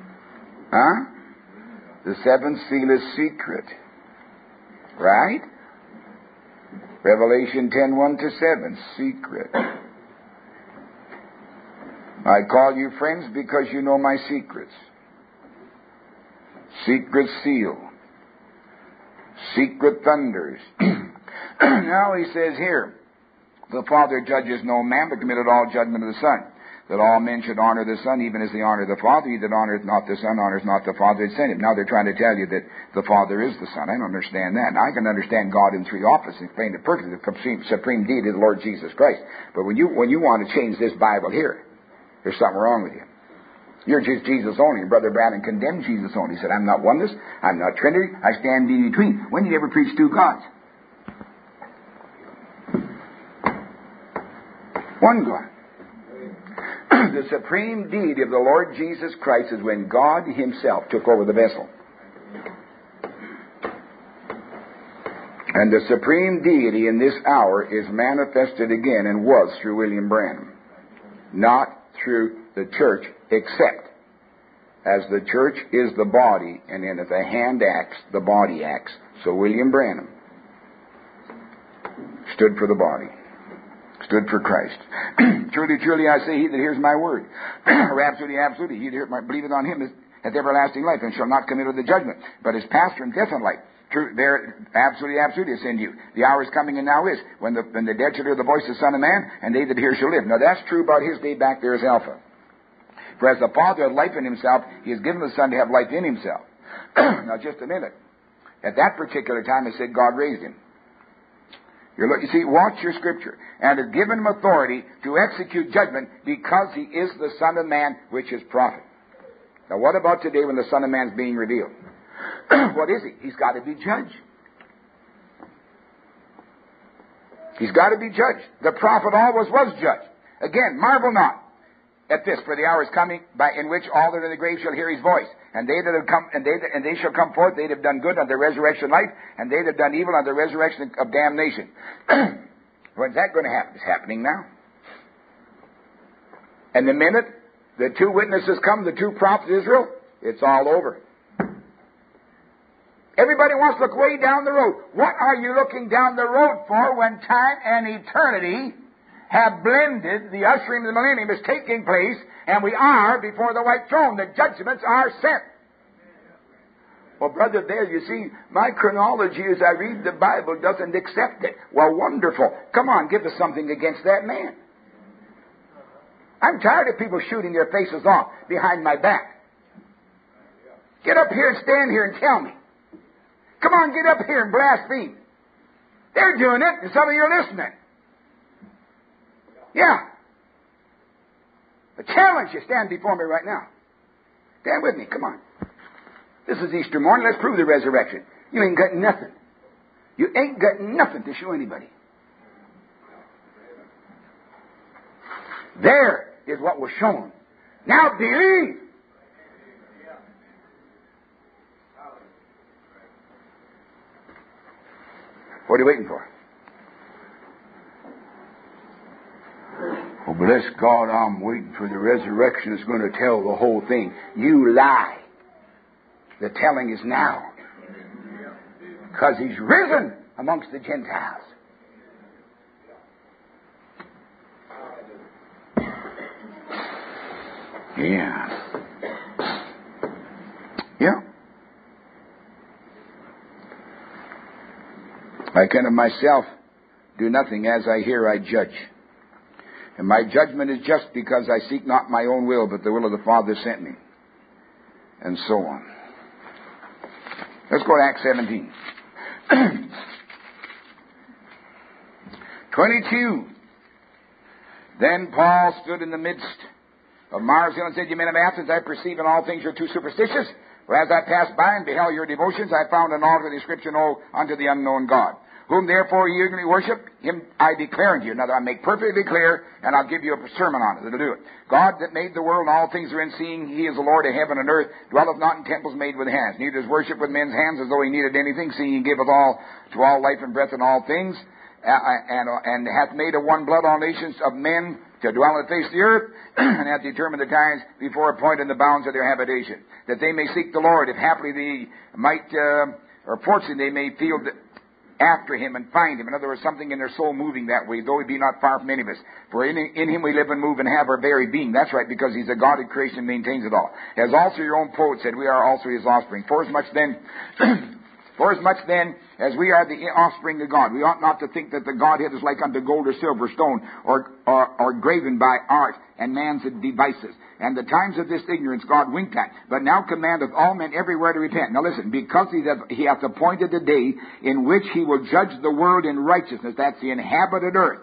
The seventh seal is secret. Right? Revelation 10:1-7, secret. I call you friends because you know my secrets. Secret seal. Secret thunders. Now he says here, the Father judges no man, but committed all judgment to the Son, that all men should honor the Son, even as they honor the Father. He that honoreth not the Son honors not the Father that sent him. Now they're trying to tell you that the Father is the Son. I don't understand that. Now I can understand God in three offices, explain it perfectly, the supreme deity of the Lord Jesus Christ. But when you want to change this Bible here, there's something wrong with you. You're just Jesus only. Your Brother Branham condemned Jesus only. He said, I'm not oneness, I'm not Trinity, I stand in between. When did you ever preach two gods? One God. The supreme deity of the Lord Jesus Christ is when God Himself took over the vessel. And the supreme deity in this hour is manifested again and was through William Branham. Not through the church, except as the church is the body, and then if the hand acts, the body acts. So William Branham stood for the body. Stood for Christ. Truly, truly, I say, he that hears my word, or absolutely, absolutely, he that believeth on him hath everlasting life, and shall not come into the judgment, but is passed from death and life. True, there, absolutely, absolutely, I send you. The hour is coming, and now is, when the dead shall hear the voice of the Son of Man, and they that hear shall live. Now that's true about His day back there as Alpha. For as the Father had life in Himself, He has given the Son to have life in Himself. Now just a minute. At that particular time, it said God raised Him. You see, watch your scripture. And has given Him authority to execute judgment because He is the Son of Man, which is prophet. Now what about today when the Son of Man is being revealed? What is He? He's got to be judged. He's got to be judged. The prophet always was judged. Again, marvel not at this, for the hour is coming in which all that are in the grave shall hear His voice, and they that have come, and they shall come forth. They that have done good unto resurrection life, and they that have done evil unto resurrection of damnation. When's that going to happen? It's happening now. And the minute the two witnesses come, the two prophets of Israel, it's all over. Everybody wants to look way down the road. What are you looking down the road for when time and eternity have blended? The ushering of the millennium is taking place, and we are before the white throne. The judgments are sent. Well, Brother Dale, you see, my chronology as I read the Bible doesn't accept it. Well, wonderful. Come on, give us something against that man. I'm tired of people shooting their faces off behind my back. Get up here and stand here and tell me. Come on, get up here and blaspheme. They're doing it, and some of you are listening. Yeah. A challenge you, stand before me right now. Stand with me, come on. This is Easter morning, let's prove the resurrection. You ain't got nothing. You ain't got nothing to show anybody. There is what was shown. Now believe. What are you waiting for? Oh, bless God, I'm waiting for the resurrection that's going to tell the whole thing. You lie. The telling is now. Because He's risen amongst the Gentiles. Yeah. Yeah. I can of myself do nothing. As I hear, I judge. And my judgment is just because I seek not my own will, but the will of the Father sent me. And so on. Let's go to Acts 17. 22. Then Paul stood in the midst of Mars Hill and said, Ye men of Athens, I perceive in all things you're too superstitious. For as I passed by and beheld your devotions, I found an altar of the inscription, O unto the unknown God. Whom therefore ye eagerly worship, Him I declare unto you. Now I make perfectly clear, and I'll give you a sermon on it that'll do it. God that made the world and all things therein, seeing He is the Lord of heaven and earth, dwelleth not in temples made with hands, neither is worship with men's hands as though He needed anything, seeing He giveth all to all life and breath and all things, and hath made of one blood all nations of men to dwell on the face of the earth, and hath determined the times before appointed the bounds of their habitation, that they may seek the Lord, if haply they might, or fortunately they may feel after Him and find Him. In other words, something in their soul moving that way, though He be not far from any of us. For in Him we live and move and have our very being. That's right, because He's a God of creation and maintains it all. As also your own poet said, we are also His offspring. Forasmuch then Forasmuch then as we are the offspring of God, we ought not to think that the Godhead is like unto gold or silver, stone, or graven by art and man's devices. And the times of this ignorance God winked at, but now commandeth all men everywhere to repent. Now listen, because he hath appointed a day in which he will judge the world in righteousness, that's the inhabited earth.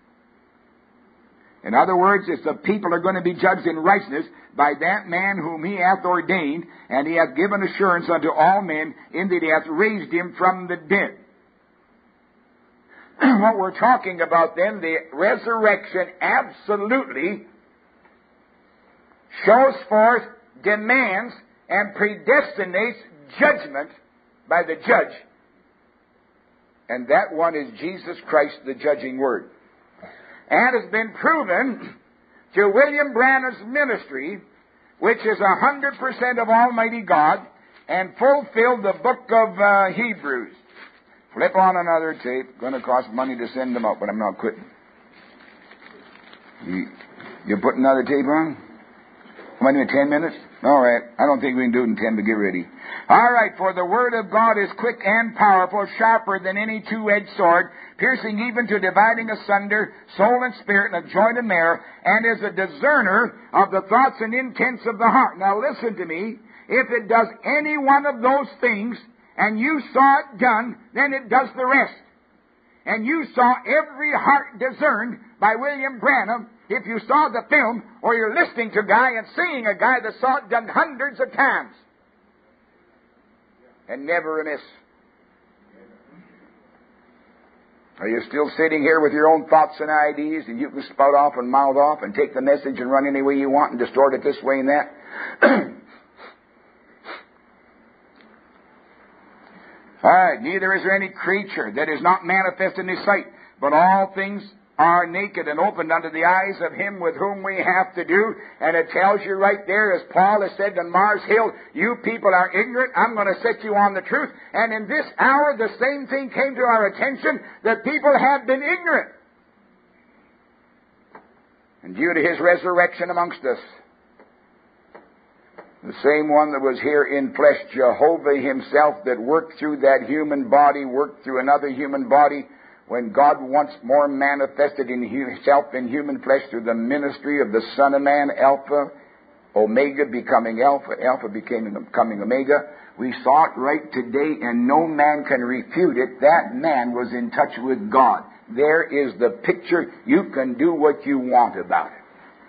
In other words, if the people are going to be judged in righteousness by that man whom he hath ordained, and he hath given assurance unto all men, in that he hath raised him from the dead. What we're talking about then, the resurrection absolutely shows forth, demands, and predestinates judgment by the judge. And that one is Jesus Christ, the judging Word. And has been proven through William Branham's ministry, which is 100% of Almighty God, and fulfilled the book of Hebrews. Flip on another tape. Going to cost money to send them out, but I'm not quitting. You put another tape on? Am I doing 10 minutes? All right. I don't think we can do it in 10, but get ready. All right. For the Word of God is quick and powerful, sharper than any two-edged sword, piercing even to dividing asunder soul and spirit and of joint and marrow, and is a discerner of the thoughts and intents of the heart. Now listen to me. If it does any one of those things, and you saw it done, then it does the rest. And you saw every heart discerned by William Branham. If you saw the film, or you're listening to a guy and seeing a guy that saw it done hundreds of times, and never a miss. Are you still sitting here with your own thoughts and ideas, and you can spout off and mouth off and take the message and run any way you want and distort it this way and that? All right. Neither is there any creature that is not manifest in his sight, but all things are naked and opened unto the eyes of him with whom we have to do. And it tells you right there, as Paul has said to Mars Hill, you people are ignorant. I'm going to set you on the truth. And in this hour, the same thing came to our attention, that people have been ignorant. And due to his resurrection amongst us, the same one that was here in flesh, Jehovah himself, that worked through that human body, worked through another human body, when God once more manifested in himself in human flesh through the ministry of the Son of Man, Alpha, Omega becoming Alpha, Alpha becoming Omega. We saw it right today, and no man can refute it. That man was in touch with God. There is the picture. You can do what you want about it.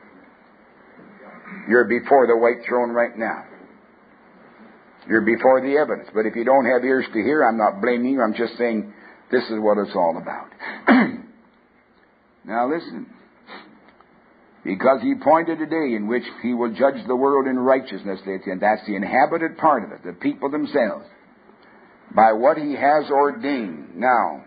You're before the white throne right now. You're before the evidence. But if you don't have ears to hear, I'm not blaming you. I'm just saying this is what it's all about. Now listen. Because he appointed a day in which he will judge the world in righteousness, and that's the inhabited part of it, the people themselves, by what he has ordained. Now,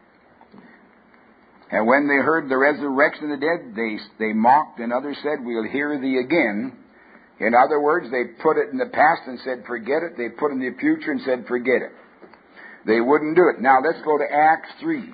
and when they heard the resurrection of the dead, they mocked, and others said, we'll hear thee again. In other words, they put it in the past and said, forget it. They put it in the future and said, forget it. They wouldn't do it. Now, let's go to Acts 3.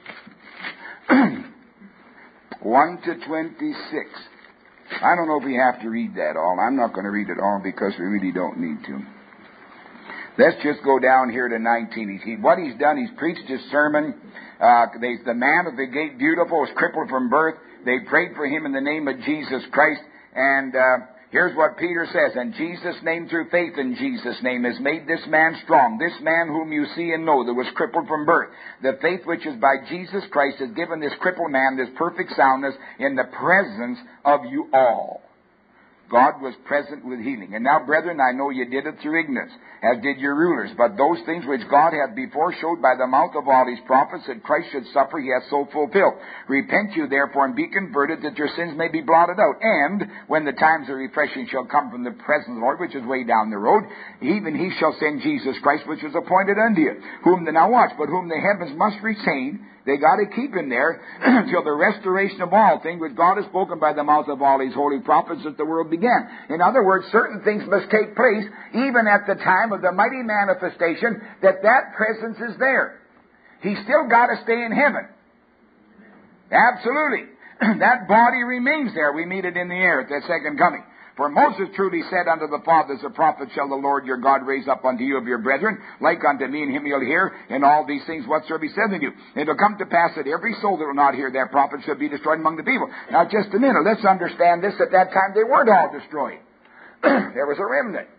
1 to 26. I don't know if we have to read that all. I'm not going to read it all because we really don't need to. Let's just go down here to 19. What he's done, he's preached his sermon. The man of the gate, beautiful, was crippled from birth. They prayed for him in the name of Jesus Christ. And here's what Peter says. And Jesus' name, through faith in Jesus' name, has made this man strong. This man whom you see and know that was crippled from birth. The faith which is by Jesus Christ has given this crippled man this perfect soundness in the presence of you all. God was present with healing. And now, brethren, I know you did it through ignorance, as did your rulers. But those things which God had before showed by the mouth of all his prophets that Christ should suffer, he hath so fulfilled. Repent you therefore and be converted, that your sins may be blotted out. And when the times of refreshing shall come from the presence of the Lord, which is way down the road, even he shall send Jesus Christ, which was appointed unto you. Now watch, but whom the heavens must retain. They got to keep him there until the restoration of all things which God has spoken by the mouth of all his holy prophets that the world began. In other words, certain things must take place even at the time of the mighty manifestation that presence is there. He's still got to stay in heaven. Absolutely. That body remains there. We meet it in the air at that second coming. For Moses truly said unto the fathers, the prophets shall the Lord your God raise up unto you of your brethren, like unto me, and him you'll hear, and all these things whatsoever he said unto you. And it will come to pass that every soul that will not hear that prophet shall be destroyed among the people. Now just a minute, let's understand this. At that time they weren't all destroyed. There was a remnant.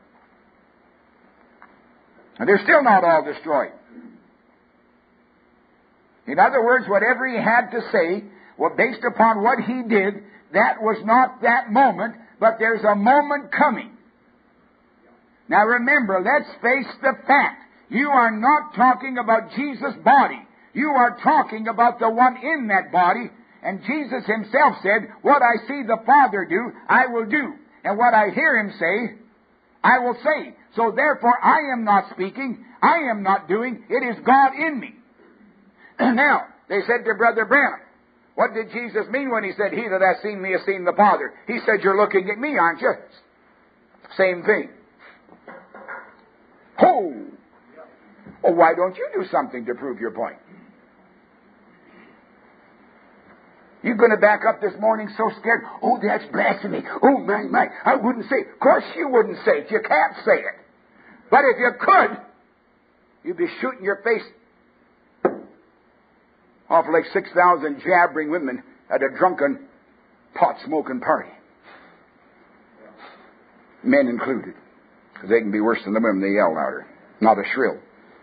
And they're still not all destroyed. In other words, whatever he had to say, well, based upon what he did, that was not that moment, but there's a moment coming. Now remember, let's face the fact. You are not talking about Jesus' body. You are talking about the one in that body. And Jesus himself said, what I see the Father do, I will do. And what I hear him say, I will say. So therefore, I am not speaking. I am not doing. It is God in me. Now, they said to Brother Branham, what did Jesus mean when he said, he that has seen me has seen the Father? He said, you're looking at me, aren't you? Same thing. Oh! Well, why don't you do something to prove your point? You're going to back up this morning so scared. Oh, that's blasphemy. Oh, my, I wouldn't say it. Of course you wouldn't say it. You can't say it. But if you could, you'd be shooting your face off like 6,000 jabbering women at a drunken, pot-smoking party. Men included. Because they can be worse than the women. They yell louder. Not a shrill.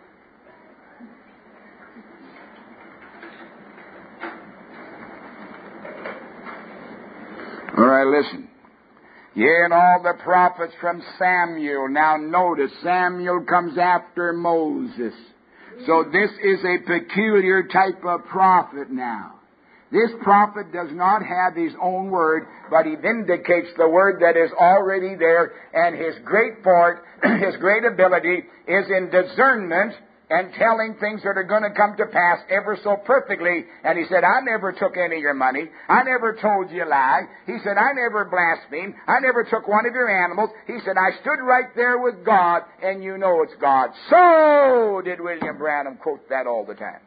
All right, listen. Yea, and all the prophets from Samuel. Now notice, Samuel comes after Moses. So this is a peculiar type of prophet now. This prophet does not have his own word, but he vindicates the word that is already there, and his great part, his great ability is in discernment and telling things that are going to come to pass ever so perfectly. And he said, I never took any of your money. I never told you a lie. He said, I never blasphemed. I never took one of your animals. He said, I stood right there with God, and you know it's God. So did William Branham quote that all the time.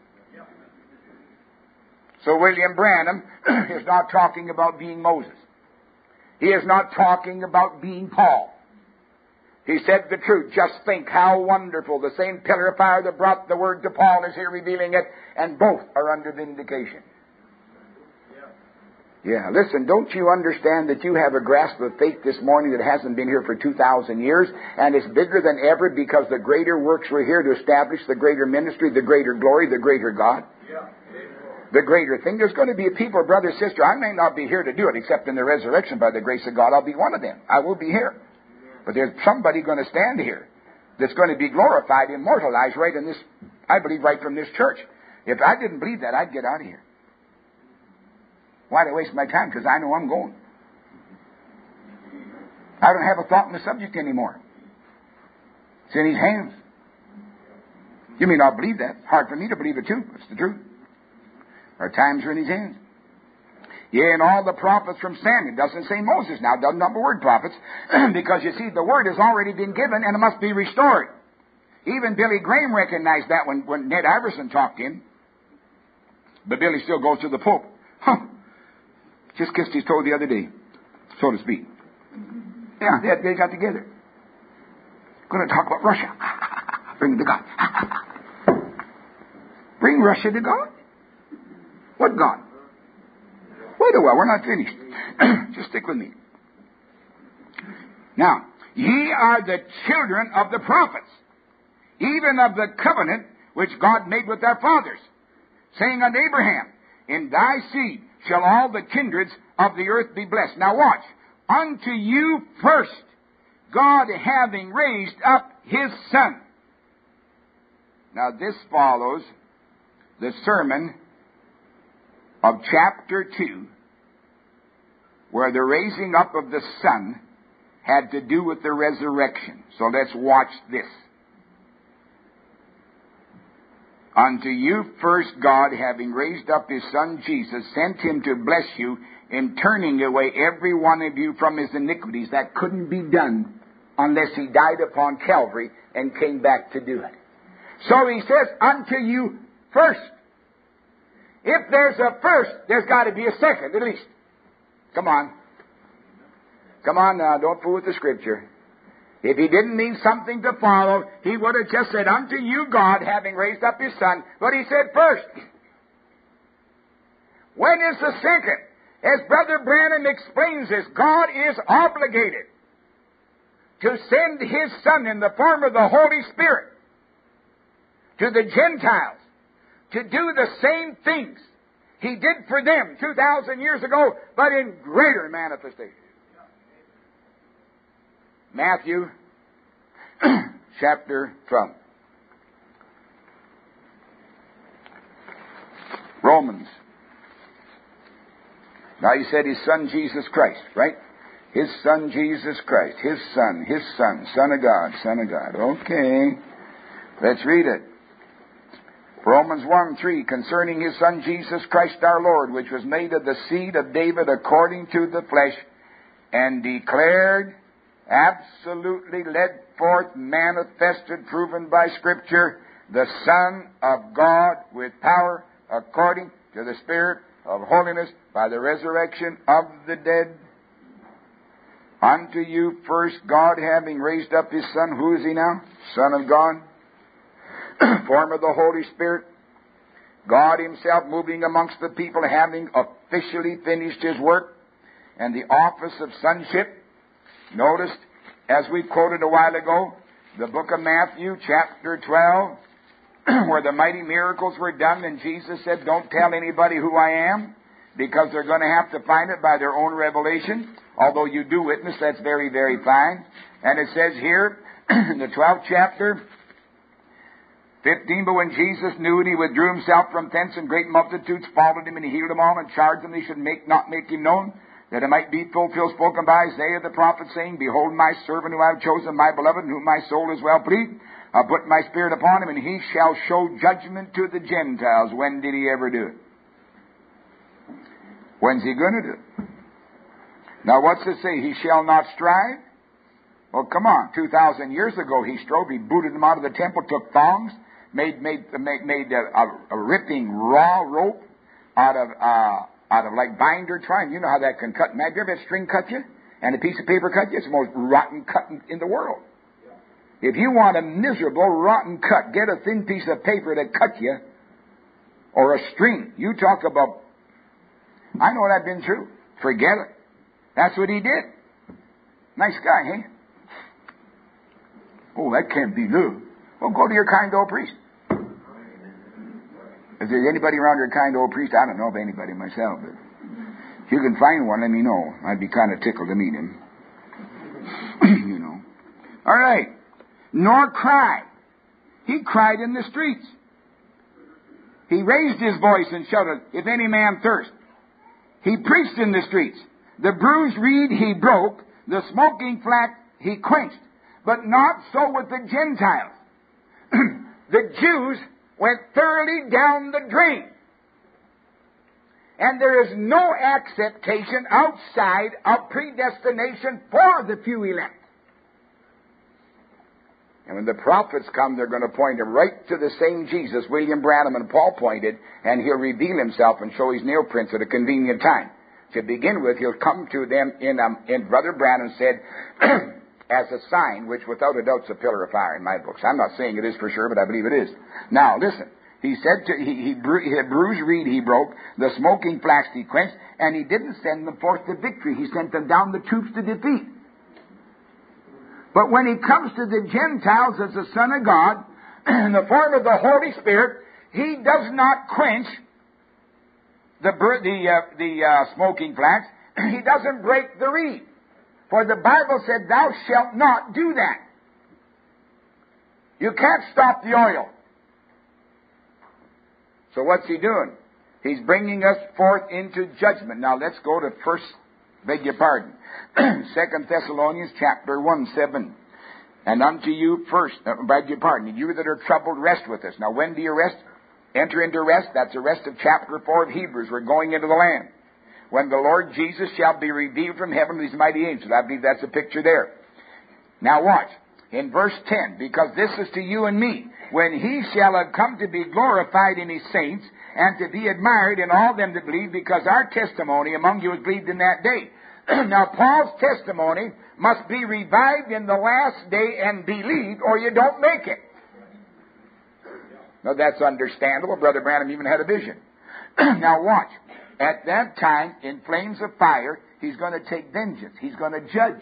So William Branham is not talking about being Moses. He is not talking about being Paul. He said the truth. Just think how wonderful. The same pillar of fire that brought the word to Paul is here revealing it, and both are under vindication. Yeah, listen, don't you understand that you have a grasp of faith this morning that hasn't been here for 2,000 years, and it's bigger than ever because the greater works were here to establish the greater ministry, the greater glory, the greater God? The greater thing. There's going to be a people, brother, sister, I may not be here to do it, except in the resurrection by the grace of God. I'll be one of them. I will be here. But there's somebody going to stand here that's going to be glorified, immortalized right in this, I believe, right from this church. If I didn't believe that, I'd get out of here. Why'd I waste my time? Because I know I'm going. I don't have a thought in the subject anymore. It's in His hands. You may not believe that. It's hard for me to believe it too. It's the truth. Our times are in His hands. Yea, and all the prophets from Samuel. Doesn't say Moses now. Doesn't have the word prophets. Because you see, the word has already been given and it must be restored. Even Billy Graham recognized that when Ned Iverson talked to him. But Billy still goes to the Pope. Just kissed his toe the other day, so to speak. Yeah, they got together. Going to talk about Russia. Bring the God. Bring Russia to God? What God? Wait a while, we're not finished. Just stick with me. Now, ye are the children of the prophets, even of the covenant which God made with their fathers, saying unto Abraham, in thy seed shall all the kindreds of the earth be blessed. Now watch. Unto you first, God having raised up His Son. Now this follows the sermon of chapter 2, where the raising up of the Son had to do with the resurrection. So let's watch this. Unto you first God, having raised up His Son Jesus, sent Him to bless you in turning away every one of you from his iniquities. That couldn't be done unless He died upon Calvary and came back to do it. So He says, unto you first. If there's a first, there's got to be a second, at least. Come on. Come on now, don't fool with the Scripture. If he didn't mean something to follow, he would have just said, unto you, God, having raised up his Son. But he said first. When is the second? As Brother Branham explains this, God is obligated to send his Son in the form of the Holy Spirit to the Gentiles to do the same things he did for them 2,000 years ago, but in greater manifestation. Matthew chapter 12. Romans. Now he said his Son Jesus Christ, right? His Son Jesus Christ. His Son. Son of God. Son of God. Okay. Let's read it. Romans 1:3, concerning his Son Jesus Christ our Lord, which was made of the seed of David according to the flesh, and declared, absolutely led forth, manifested, proven by Scripture, the Son of God with power according to the Spirit of holiness by the resurrection of the dead. Unto you first God having raised up his Son. Who is he now? Son of God. Form of the Holy Spirit. God himself moving amongst the people, having officially finished his work and the office of sonship. Notice, as we quoted a while ago, the book of Matthew, chapter 12, where the mighty miracles were done, and Jesus said, don't tell anybody who I am, because they're going to have to find it by their own revelation. Although you do witness, that's very, very fine. And it says here, in the 12th chapter, 15, but when Jesus knew it, he withdrew himself from thence, and great multitudes followed him, and he healed them all, and charged them they should not make him known, that it might be fulfilled, spoken by Isaiah the prophet, saying, behold my servant whom I have chosen, my beloved, in whom my soul is well pleased. I'll put my Spirit upon him, and he shall show judgment to the Gentiles. When did he ever do it? When's he going to do it? Now what's it say? He shall not strive? Well, come on. 2,000 years ago he strove. He booted them out of the temple, took thongs, made a ripping raw rope out of like binder twine. You know how that can cut. Have you ever had string cut you? And a piece of paper cut you? It's the most rotten cut in the world. If you want a miserable, rotten cut, get a thin piece of paper that cut you, or a string. You talk about, I know that I've been through. Forget it. That's what he did. Nice guy, hey? Oh, that can't be good. Well, go to your kind old priest. If there's anybody around your kind old priest, I don't know of anybody myself, but if you can find one, let me know. I'd be kind of tickled to meet him. You know. All right. Nor cry. He cried in the streets. He raised his voice and shouted, if any man thirst. He preached in the streets. The bruised reed he broke, the smoking flax he quenched. But not so with the Gentiles. The Jews went thoroughly down the drain. And there is no acceptation outside of predestination for the few elect. And when the prophets come, they're going to point them right to the same Jesus William Branham and Paul pointed, and he'll reveal himself and show his nail prints at a convenient time. To begin with, he'll come to them in Brother Branham said, as a sign, which without a doubt is a pillar of fire in my books. I'm not saying it is for sure, but I believe it is. Now, listen. He said he had bruised reed he broke, the smoking flax he quenched, and he didn't send them forth to victory. He sent them down the tubes to defeat. But when he comes to the Gentiles as the Son of God, in the form of the Holy Spirit, he does not quench the smoking flax. He doesn't break the reed. For the Bible said, thou shalt not do that. You can't stop the oil. So what's he doing? He's bringing us forth into judgment. Now let's go to 2 Thessalonians chapter 1:7. And unto you first, you that are troubled, rest with us. Now when do you rest? Enter into rest. That's the rest of chapter 4 of Hebrews. We're going into the land. When the Lord Jesus shall be revealed from heaven with his mighty angels. I believe that's a picture there. Now watch. In verse 10, because this is to you and me, when he shall have come to be glorified in his saints, and to be admired in all them that believe, because our testimony among you is believed in that day. Now, Paul's testimony must be revived in the last day and believed, or you don't make it. Now, that's understandable. Brother Branham even had a vision. Now, watch. At that time, in flames of fire, he's going to take vengeance. He's going to judge.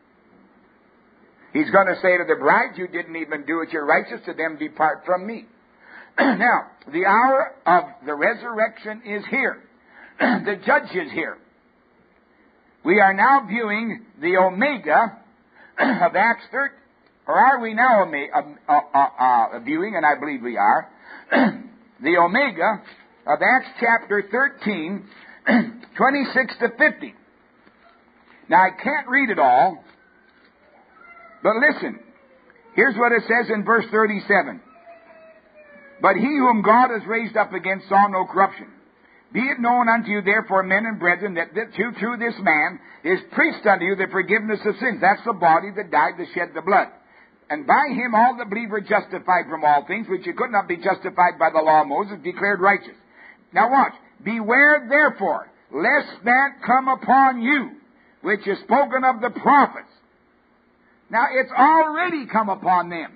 He's going to say to the bride, you didn't even do it, you're righteous, to them depart from me. Now, the hour of the resurrection is here. The judge is here. We are now viewing the Omega of Acts 13. Or are we now viewing, and I believe we are, the Omega of Acts chapter 13, 26 to 50. Now, I can't read it all, but listen. Here's what it says in verse 37. But he whom God has raised up again saw no corruption. Be it known unto you, therefore, men and brethren, that through this man is preached unto you the forgiveness of sins. That's the body that died to shed the blood. And by him all that believe are justified from all things, which you could not be justified by the law of Moses, declared righteous. Now watch. Beware, therefore, lest that come upon you, which is spoken of the prophets. Now, it's already come upon them.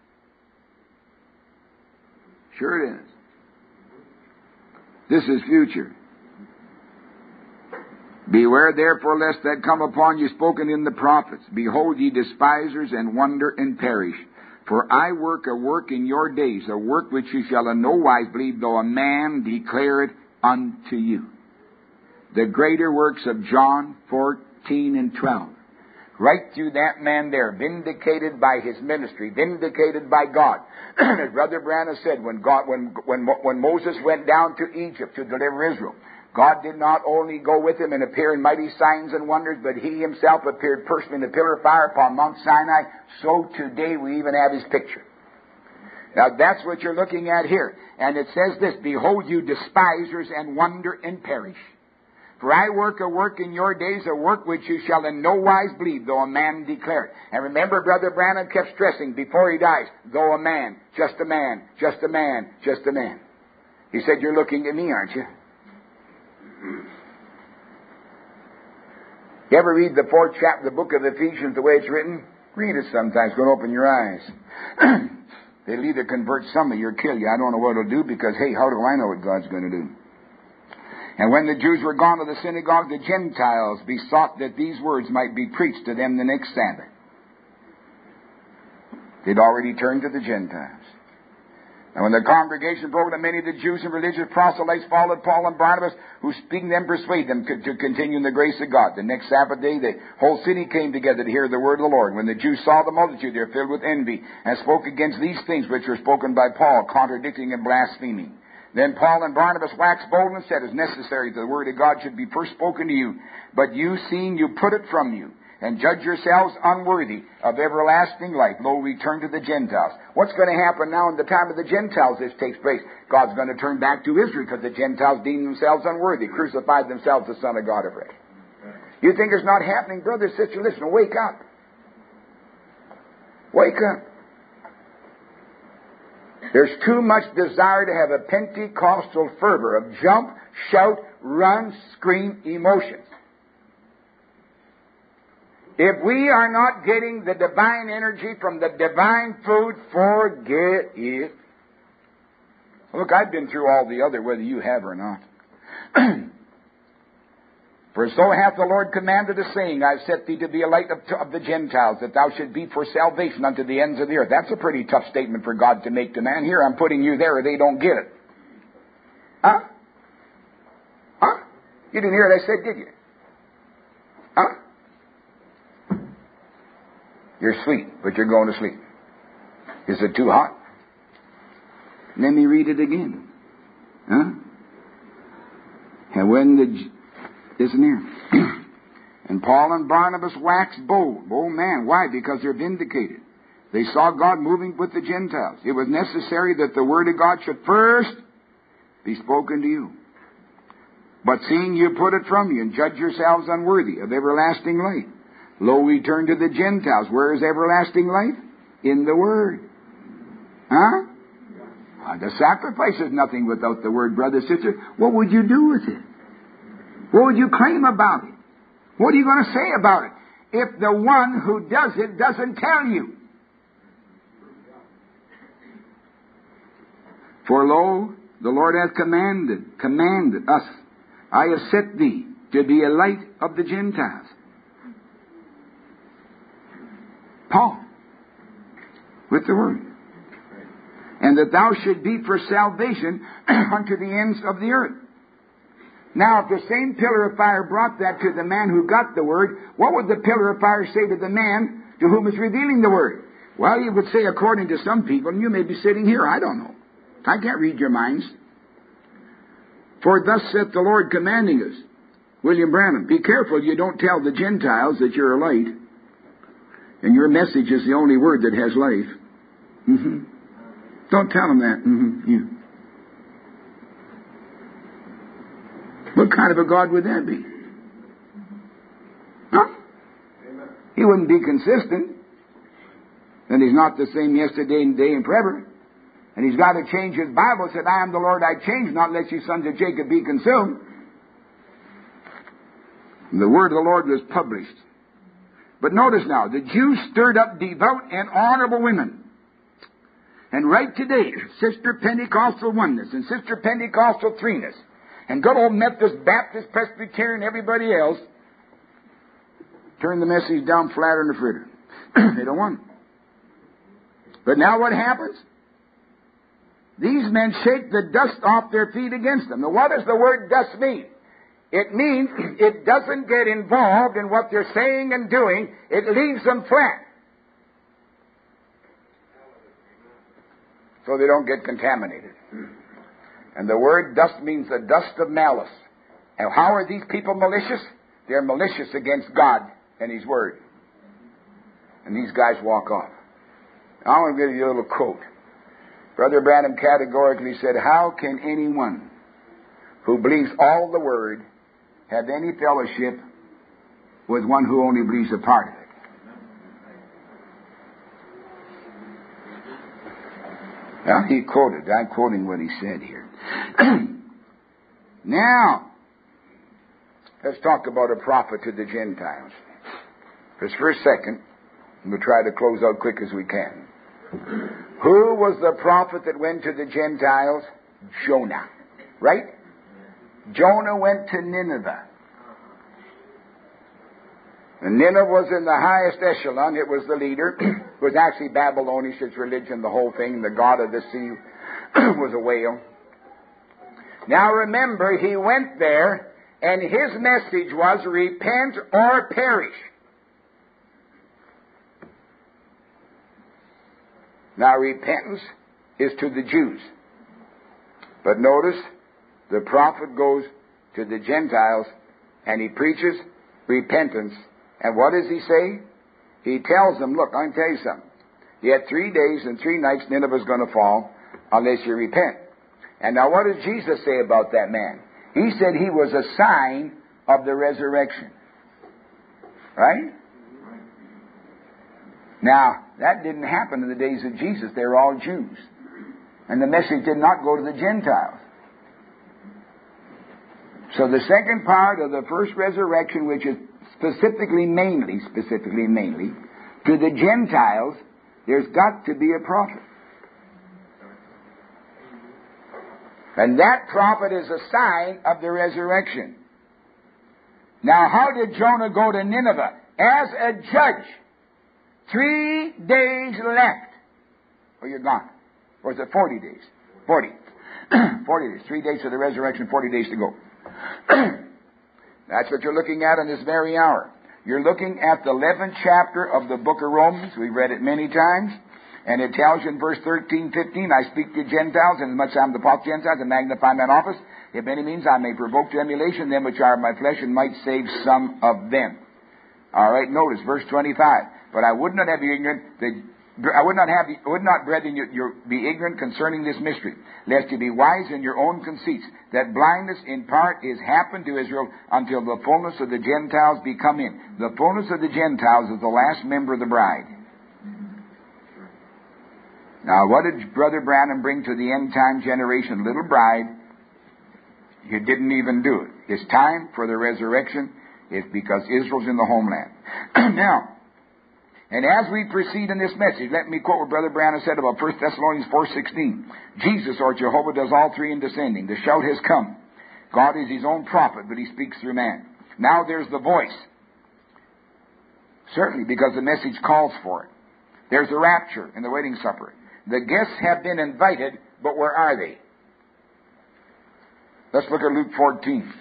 Sure it is. This is future. Beware, therefore, lest that come upon you spoken in the prophets. Behold, ye despisers, and wonder and perish. For I work a work in your days, a work which ye shall in no wise believe, though a man declare it unto you. The greater works of John 14 and 12. Right through that man there, vindicated by his ministry, vindicated by God. As Brother Branham said, when Moses went down to Egypt to deliver Israel, God did not only go with him and appear in mighty signs and wonders, but he himself appeared personally in the pillar of fire upon Mount Sinai. So today we even have his picture. Now that's what you're looking at here. And it says this, behold, you despisers, and wonder and perish. For I work a work in your days, a work which you shall in no wise believe, though a man declare it. And remember, Brother Branham kept stressing before he dies, though a man, just a man, just a man, just a man. He said, you're looking at me, aren't you? You ever read the 4th chapter of the book of Ephesians the way it's written? Read it sometimes. Go and open your eyes. It'll either convert some of you or kill you. I don't know what it'll do because, hey, how do I know what God's going to do? And when the Jews were gone to the synagogue, the Gentiles besought that these words might be preached to them the next Sabbath. They'd already turned to the Gentiles. And when the congregation broke, many of the Jews and religious proselytes followed Paul and Barnabas, who speaking them persuaded them to continue in the grace of God. The next Sabbath day, the whole city came together to hear the word of the Lord. When the Jews saw the multitude, they were filled with envy, and spoke against these things which were spoken by Paul, contradicting and blaspheming. Then Paul and Barnabas waxed bold and said, it is necessary that the word of God should be first spoken to you. But you, seeing you put it from you, and judge yourselves unworthy of everlasting life, lo, return to the Gentiles. What's going to happen now in the time of the Gentiles this takes place? God's going to turn back to Israel because the Gentiles deem themselves unworthy, crucified themselves the Son of God afresh. You think it's not happening? Brother, sister, listen, wake up. Wake up. There's too much desire to have a Pentecostal fervor of jump, shout, run, scream emotions. If we are not getting the divine energy from the divine food, forget it. Look, I've been through all the other, whether you have or not. For so hath the Lord commanded a saying, I've set thee to be a light of the Gentiles, that thou should be for salvation unto the ends of the earth. That's a pretty tough statement for God to make to man. Here, I'm putting you there, or they don't get it. Huh? Huh? You didn't hear what I said, did you? Huh? You're asleep, but you're going to sleep. Is it too hot? Let me read it again. Huh? And when isn't here? And Paul and Barnabas waxed bold. Oh man, why? Because they're vindicated. They saw God moving with the Gentiles. It was necessary that the word of God should first be spoken to you. But seeing you put it from you, and judge yourselves unworthy of everlasting life, lo, we turn to the Gentiles. Where is everlasting life? In the Word. Huh? The sacrifice is nothing without the Word, brother, sister. What would you do with it? What would you claim about it? What are you going to say about it if the one who does it doesn't tell you? For lo, the Lord hath commanded us, I have set thee to be a light of the Gentiles. Paul, with the word. And that thou should be for salvation unto the ends of the earth. Now, if the same pillar of fire brought that to the man who got the word, what would the pillar of fire say to the man to whom is revealing the word? Well, you would say, according to some people, and you may be sitting here, I don't know. I can't read your minds. For thus saith the Lord commanding us, William Branham, be careful you don't tell the Gentiles that you're a light, and your message is the only word that has life. Mm-hmm. Don't tell them that. Mm-hmm. Yeah. What kind of a God would that be? Huh? He wouldn't be consistent. And he's not the same yesterday and today and forever. And he's got to change his Bible. Said, I am the Lord, I change not, lest you sons of Jacob be consumed. And the word of the Lord was published. But notice now, the Jews stirred up devout and honorable women. And right today, Sister Pentecostal oneness and Sister Pentecostal threeness and good old Methodist, Baptist, Presbyterian, everybody else turn the message down flatter in the fritter. They don't want it. But now what happens? These men shake the dust off their feet against them. Now what does the word dust mean? It means it doesn't get involved in what they're saying and doing. It leaves them flat. So they don't get contaminated. And the word dust means the dust of malice. And how are these people malicious? They're malicious against God and His Word. And these guys walk off. I want to give you a little quote. Brother Branham categorically said, how can anyone who believes all the Word have any fellowship with one who only believes a part of it? Well, he quoted. I'm quoting what he said here. Now, let's talk about a prophet to the Gentiles. Just for a second, we'll try to close out quick as we can. Who was the prophet that went to the Gentiles? Jonah. Right? Jonah went to Nineveh. And Nineveh was in the highest echelon. It was the leader. It was actually Babylonish, its religion, the whole thing. The god of the sea was a whale. Now remember, he went there, and his message was, repent or perish. Now repentance is to the Jews. But notice, the prophet goes to the Gentiles, and he preaches repentance. And what does he say? He tells them, look, I'm going to tell you something. Yet 3 days and 3 nights Nineveh's going to fall unless you repent. And now what does Jesus say about that man? He said he was a sign of the resurrection. Right? Now, that didn't happen in the days of Jesus. They were all Jews. And the message did not go to the Gentiles. So the second part of the first resurrection, which is specifically mainly, to the Gentiles, there's got to be a prophet. And that prophet is a sign of the resurrection. Now, how did Jonah go to Nineveh? As a judge. 3 days left. Oh, you're gone. Or is it 40 days? 40. 40 days. 3 days for the resurrection, 40 days to go. That's what you're looking at in this very hour. You're looking at the 11th chapter of the book of Romans. We've read it many times. And it tells you in verse 13, 15, I speak to Gentiles, and as much as I am the apostle of Gentiles, and magnify mine office. If any means I may provoke to emulation them which are of my flesh, and might save some of them. All right, notice verse 25. But I would not have you ignorant, brethren, you be ignorant concerning this mystery, lest you be wise in your own conceits, that blindness in part is happened to Israel until the fullness of the Gentiles be come in. The fullness of the Gentiles is the last member of the bride. Now, what did Brother Branham bring to the end-time generation? Little bride. You didn't even do it. It's time for the resurrection. It's because Israel's in the homeland. Now, and as we proceed in this message, let me quote what Brother Branham said about 1 Thessalonians 4:16. Jesus, or Jehovah, does all three in descending. The shout has come. God is his own prophet, but he speaks through man. Now there's the voice. Certainly, because the message calls for it. There's the rapture and the wedding supper. The guests have been invited, but where are they? Let's look at Luke 14.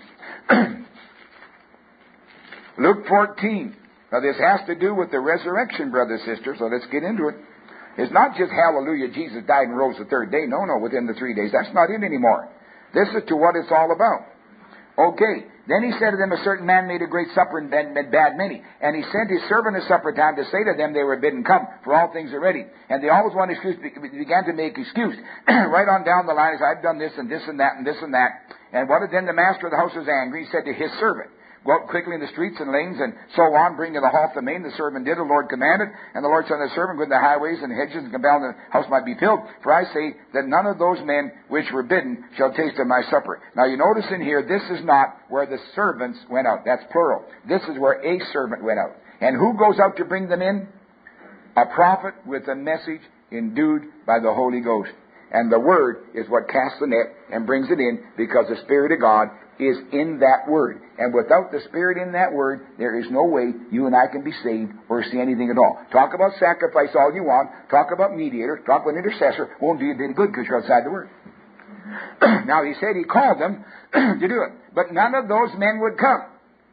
Luke 14. Now this has to do with the resurrection, brothers and sisters, so let's get into it. It's not just hallelujah, Jesus died and rose the third day. No, within the 3 days. That's not it anymore. This is to what it's all about. Okay. Then he said to them, a certain man made a great supper and bade many. And he sent his servant at supper time to say to them they were bidden come, for all things are ready. And they always wanted excuse, began to make excuse. Right on down the line, he said, I've done this and this and that and this and that. And what did then the master of the house was angry? He said to his servant, go out quickly in the streets and lanes and so on, bring in the halt the main. The servant did, the Lord commanded. And the Lord said to the servant, go to the highways and hedges and compel the house might be filled. For I say that none of those men which were bidden shall taste of my supper. Now you notice in here, this is not where the servants went out. That's plural. This is where a servant went out. And who goes out to bring them in? A prophet with a message endued by the Holy Ghost. And the Word is what casts the net and brings it in, because the Spirit of God is in that Word. And without the Spirit in that Word, there is no way you and I can be saved or see anything at all. Talk about sacrifice all you want. Talk about mediator. Talk about intercessor. Won't do you any good because you're outside the Word. Now, he said he called them to do it. But none of those men would come.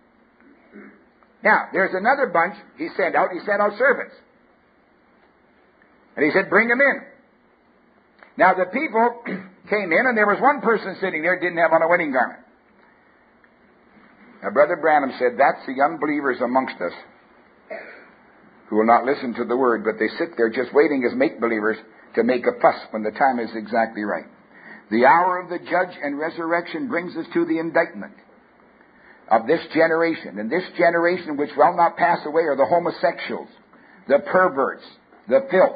Now, there's another bunch he sent out. He sent out servants. And he said, bring them in. Now, the people came in, and there was one person sitting there who didn't have on a wedding garment. Now, Brother Branham said, that's the unbelievers amongst us who will not listen to the Word, but they sit there just waiting as make-believers to make a fuss when the time is exactly right. The hour of the judge and resurrection brings us to the indictment of this generation. And this generation which will not pass away are the homosexuals, the perverts, the filth.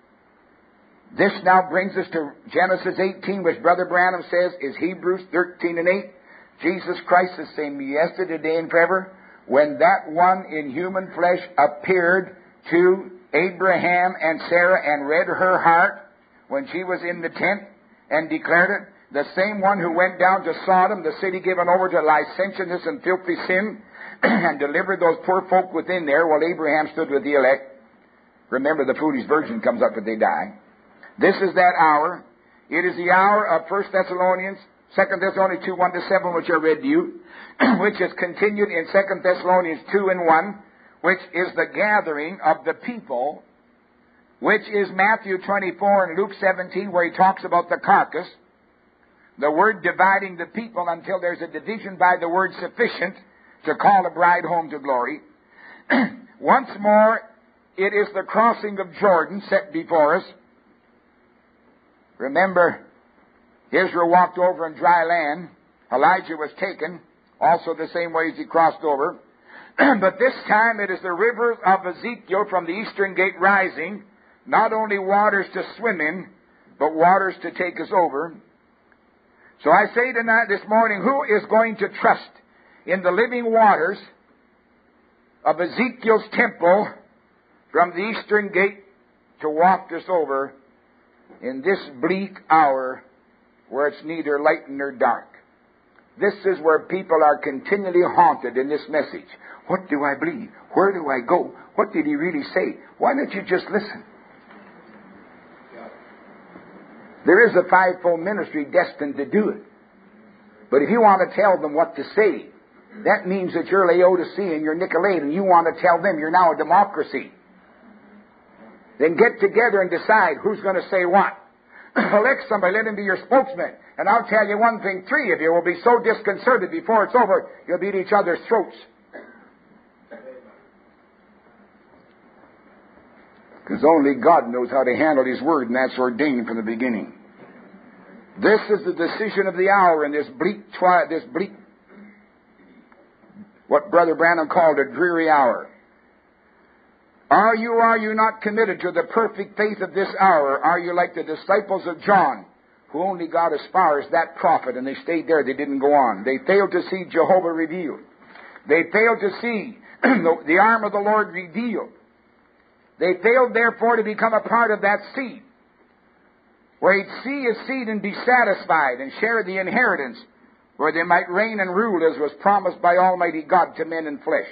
This now brings us to Genesis 18, which Brother Branham says is Hebrews 13 and 8. Jesus Christ is the same yesterday, today, and forever. When that one in human flesh appeared to Abraham and Sarah and read her heart when she was in the tent and declared it, the same one who went down to Sodom, the city given over to licentiousness and filthy sin, and delivered those poor folk within there while Abraham stood with the elect. Remember, the foolish virgin comes up, but they die. This is that hour. It is the hour of 1 Thessalonians, 2 Thessalonians 2, 1-7, which I read to you, which is continued in 2 Thessalonians 2 and 1, which is the gathering of the people, which is Matthew 24 and Luke 17, where he talks about the carcass. The word dividing the people until there's a division by the word sufficient to call a bride home to glory. Once more, it is the crossing of Jordan set before us. Remember, Israel walked over in dry land. Elijah was taken, also the same way as he crossed over. But this time it is the river of Ezekiel from the eastern gate rising, not only waters to swim in, but waters to take us over. So I say tonight, this morning, who is going to trust in the living waters of Ezekiel's temple from the eastern gate to walk us over in this bleak hour where it's neither light nor dark? This is where people are continually haunted in this message. What do I believe? Where do I go? What did he really say? Why don't you just listen? There is a fivefold ministry destined to do it. But if you want to tell them what to say, that means that you're Laodicean, you're Nicolaitan, you want to tell them you're now a democracy. Then get together and decide who's going to say what. Elect somebody, let him be your spokesman. And I'll tell you one thing, three of you will be so disconcerted before it's over, you'll be at each other's throats. Because only God knows how to handle His Word, and that's ordained from the beginning. This is the decision of the hour in this bleak, what Brother Branham called a dreary hour. Are you not committed to the perfect faith of this hour? Are you like the disciples of John, who only got as far as that prophet, and they stayed there, they didn't go on. They failed to see Jehovah revealed. They failed to see the arm of the Lord revealed. They failed, therefore, to become a part of that seed, where he'd see his seed and be satisfied and share the inheritance, where they might reign and rule as was promised by Almighty God to men in flesh.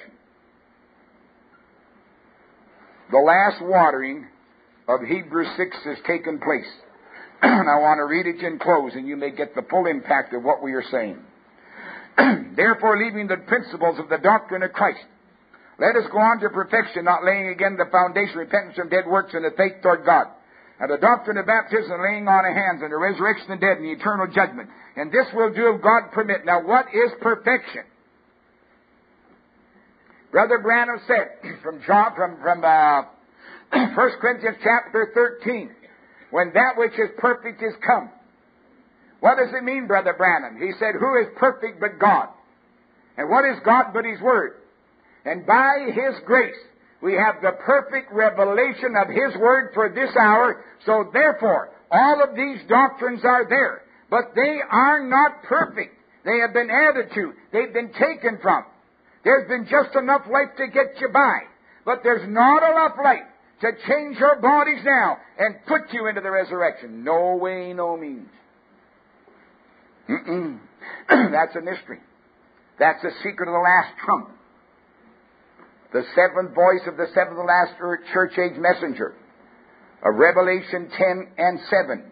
The last watering of Hebrews 6 has taken place. And I want to read it in close, and you may get the full impact of what we are saying. Therefore, leaving the principles of the doctrine of Christ, let us go on to perfection, not laying again the foundation, repentance from dead works, and the faith toward God, and the doctrine of baptism, laying on of hands, and the resurrection of the dead, and the eternal judgment. And this will do if God permit. Now, what is perfection? Brother Branham said from 1 Corinthians chapter 13, when that which is perfect is come. What does it mean, Brother Branham? He said, who is perfect but God? And what is God but His Word? And by His grace, we have the perfect revelation of His Word for this hour. So therefore, all of these doctrines are there. But they are not perfect. They have been added to. They've been taken from. There's been just enough life to get you by. But there's not enough life to change your bodies now and put you into the resurrection. No way, no means. That's a mystery. That's the secret of the last trump. The seventh voice of the seventh and last church age messenger of Revelation 10 and 7.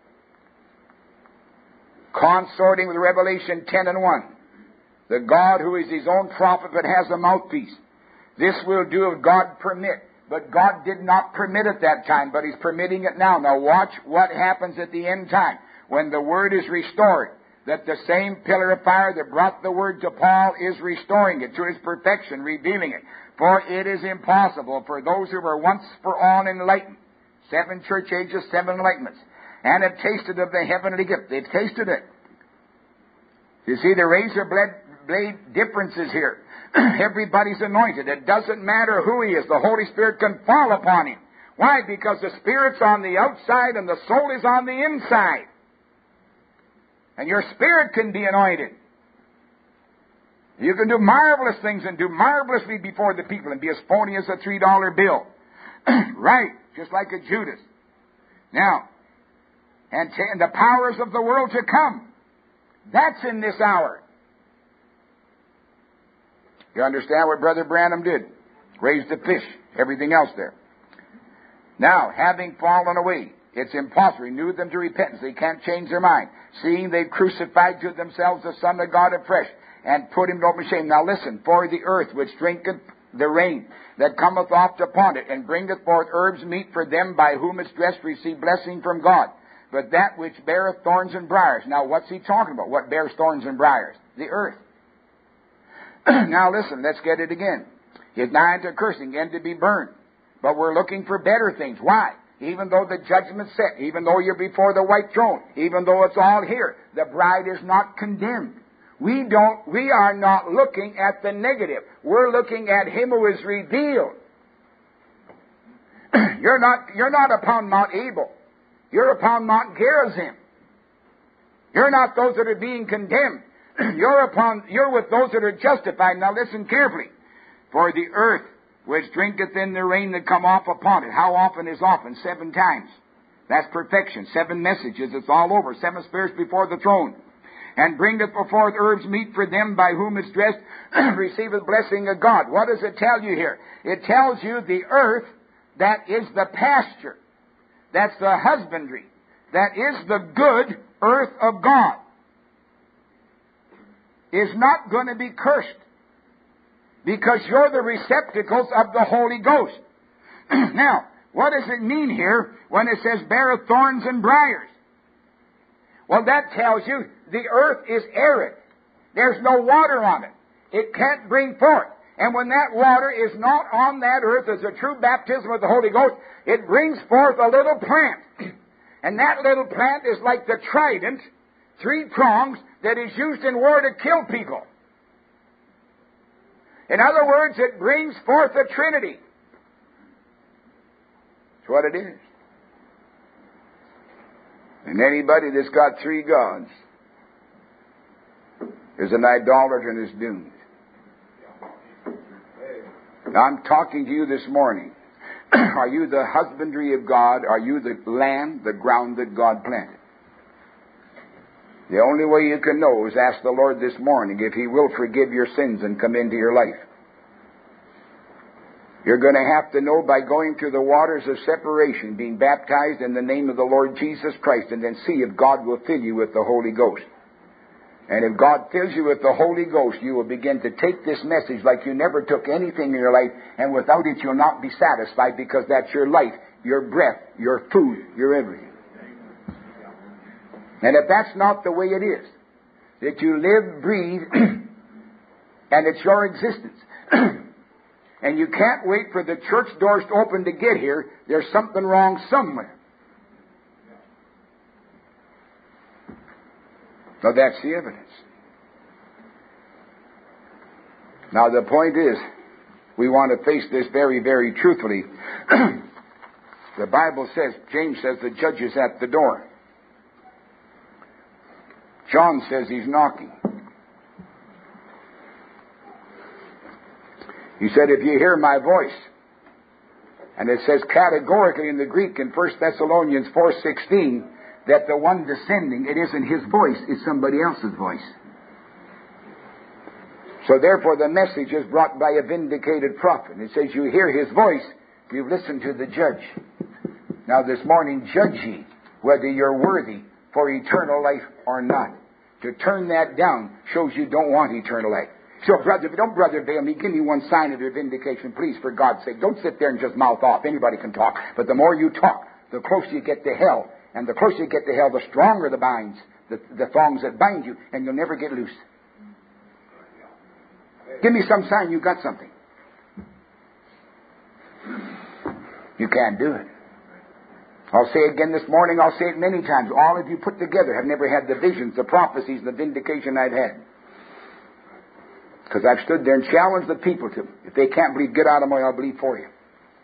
Consorting with Revelation 10 and 1. The God who is His own prophet but has a mouthpiece. This will do if God permit. But God did not permit it that time, but He's permitting it now. Now watch what happens at the end time when the Word is restored. That the same pillar of fire that brought the Word to Paul is restoring it to its perfection, revealing it. For it is impossible for those who were once for all enlightened, 7 church ages, 7 enlightenments, and have tasted of the heavenly gift. They've tasted it. You see, the razor blade differences here. Everybody's anointed. It doesn't matter who he is. The Holy Spirit can fall upon him. Why? Because the Spirit's on the outside and the soul is on the inside. And your spirit can be anointed. You can do marvelous things and do marvelously before the people and be as phony as a $3 bill. Right, just like a Judas. Now, and the powers of the world to come. That's in this hour. You understand what Brother Branham did? Raised the fish, everything else there. Now, having fallen away, it's impossible. Renew them to repentance. They can't change their mind. Seeing they've crucified to themselves the Son of God afresh, and put him to open shame. Now listen, for the earth which drinketh the rain that cometh oft upon it, and bringeth forth herbs meet for them by whom it's dressed, receive blessing from God. But that which beareth thorns and briars. Now what's he talking about? What bears thorns and briars? The earth. Now listen, let's get it again. Is nigh unto cursing and to be burned. But we're looking for better things. Why? Even though the judgment's set, even though you're before the white throne, even though it's all here, the bride is not condemned. We are not looking at the negative. We're looking at Him who is revealed. You're not upon Mount Abel. You're upon Mount Gerizim. You're not those that are being condemned. You're with those that are justified. Now listen carefully. For the earth which drinketh in the rain that come off upon it. How often is often? 7 times. That's perfection. 7 messages. It's all over. 7 spirits before the throne. And bringeth forth herbs meet for them by whom it's dressed, receiveth blessing of God. What does it tell you here? It tells you the earth that is the pasture. That's the husbandry. That is the good earth of God. Is not going to be cursed. Because you're the receptacles of the Holy Ghost. Now, what does it mean here when it says beareth thorns and briars? Well, that tells you the earth is arid. There's no water on it. It can't bring forth. And when that water is not on that earth as a true baptism of the Holy Ghost, it brings forth a little plant. And that little plant is like the trident, 3 prongs, that is used in war to kill people. In other words, it brings forth the Trinity. That's what it is. And anybody that's got 3 gods is an idolater and is doomed. I'm talking to you this morning. Are you the husbandry of God? Are you the land, the ground that God planted? The only way you can know is ask the Lord this morning if He will forgive your sins and come into your life. You're going to have to know by going through the waters of separation, being baptized in the name of the Lord Jesus Christ, and then see if God will fill you with the Holy Ghost. And if God fills you with the Holy Ghost, you will begin to take this message like you never took anything in your life, and without it you'll not be satisfied, because that's your life, your breath, your food, your everything. And if that's not the way it is, that you live, breathe, and it's your existence, and you can't wait for the church doors to open to get here, there's something wrong somewhere. So that's the evidence. Now the point is, we want to face this very, very truthfully. The Bible says, James says, the judge is at the door. John says he's knocking. He said, if you hear my voice, and it says categorically in the Greek in 1 Thessalonians 4:16, that the one descending, it isn't his voice, it's somebody else's voice. So therefore the message is brought by a vindicated prophet. It says you hear his voice, you've listened to the judge. Now this morning, judge ye whether you're worthy for eternal life or not. To turn that down shows you don't want eternal life. So, brother, don't brother bail me. Give me one sign of your vindication, please, for God's sake. Don't sit there and just mouth off. Anybody can talk. But the more you talk, the closer you get to hell. And the closer you get to hell, the stronger the binds, the thongs that bind you, and you'll never get loose. Give me some sign you got something. You can't do it. I'll say it again this morning, I'll say it many times. All of you put together have never had the visions, the prophecies, the vindication I've had. Because I've stood there and challenged the people to, if they can't believe, get out of my way, I'll believe for you.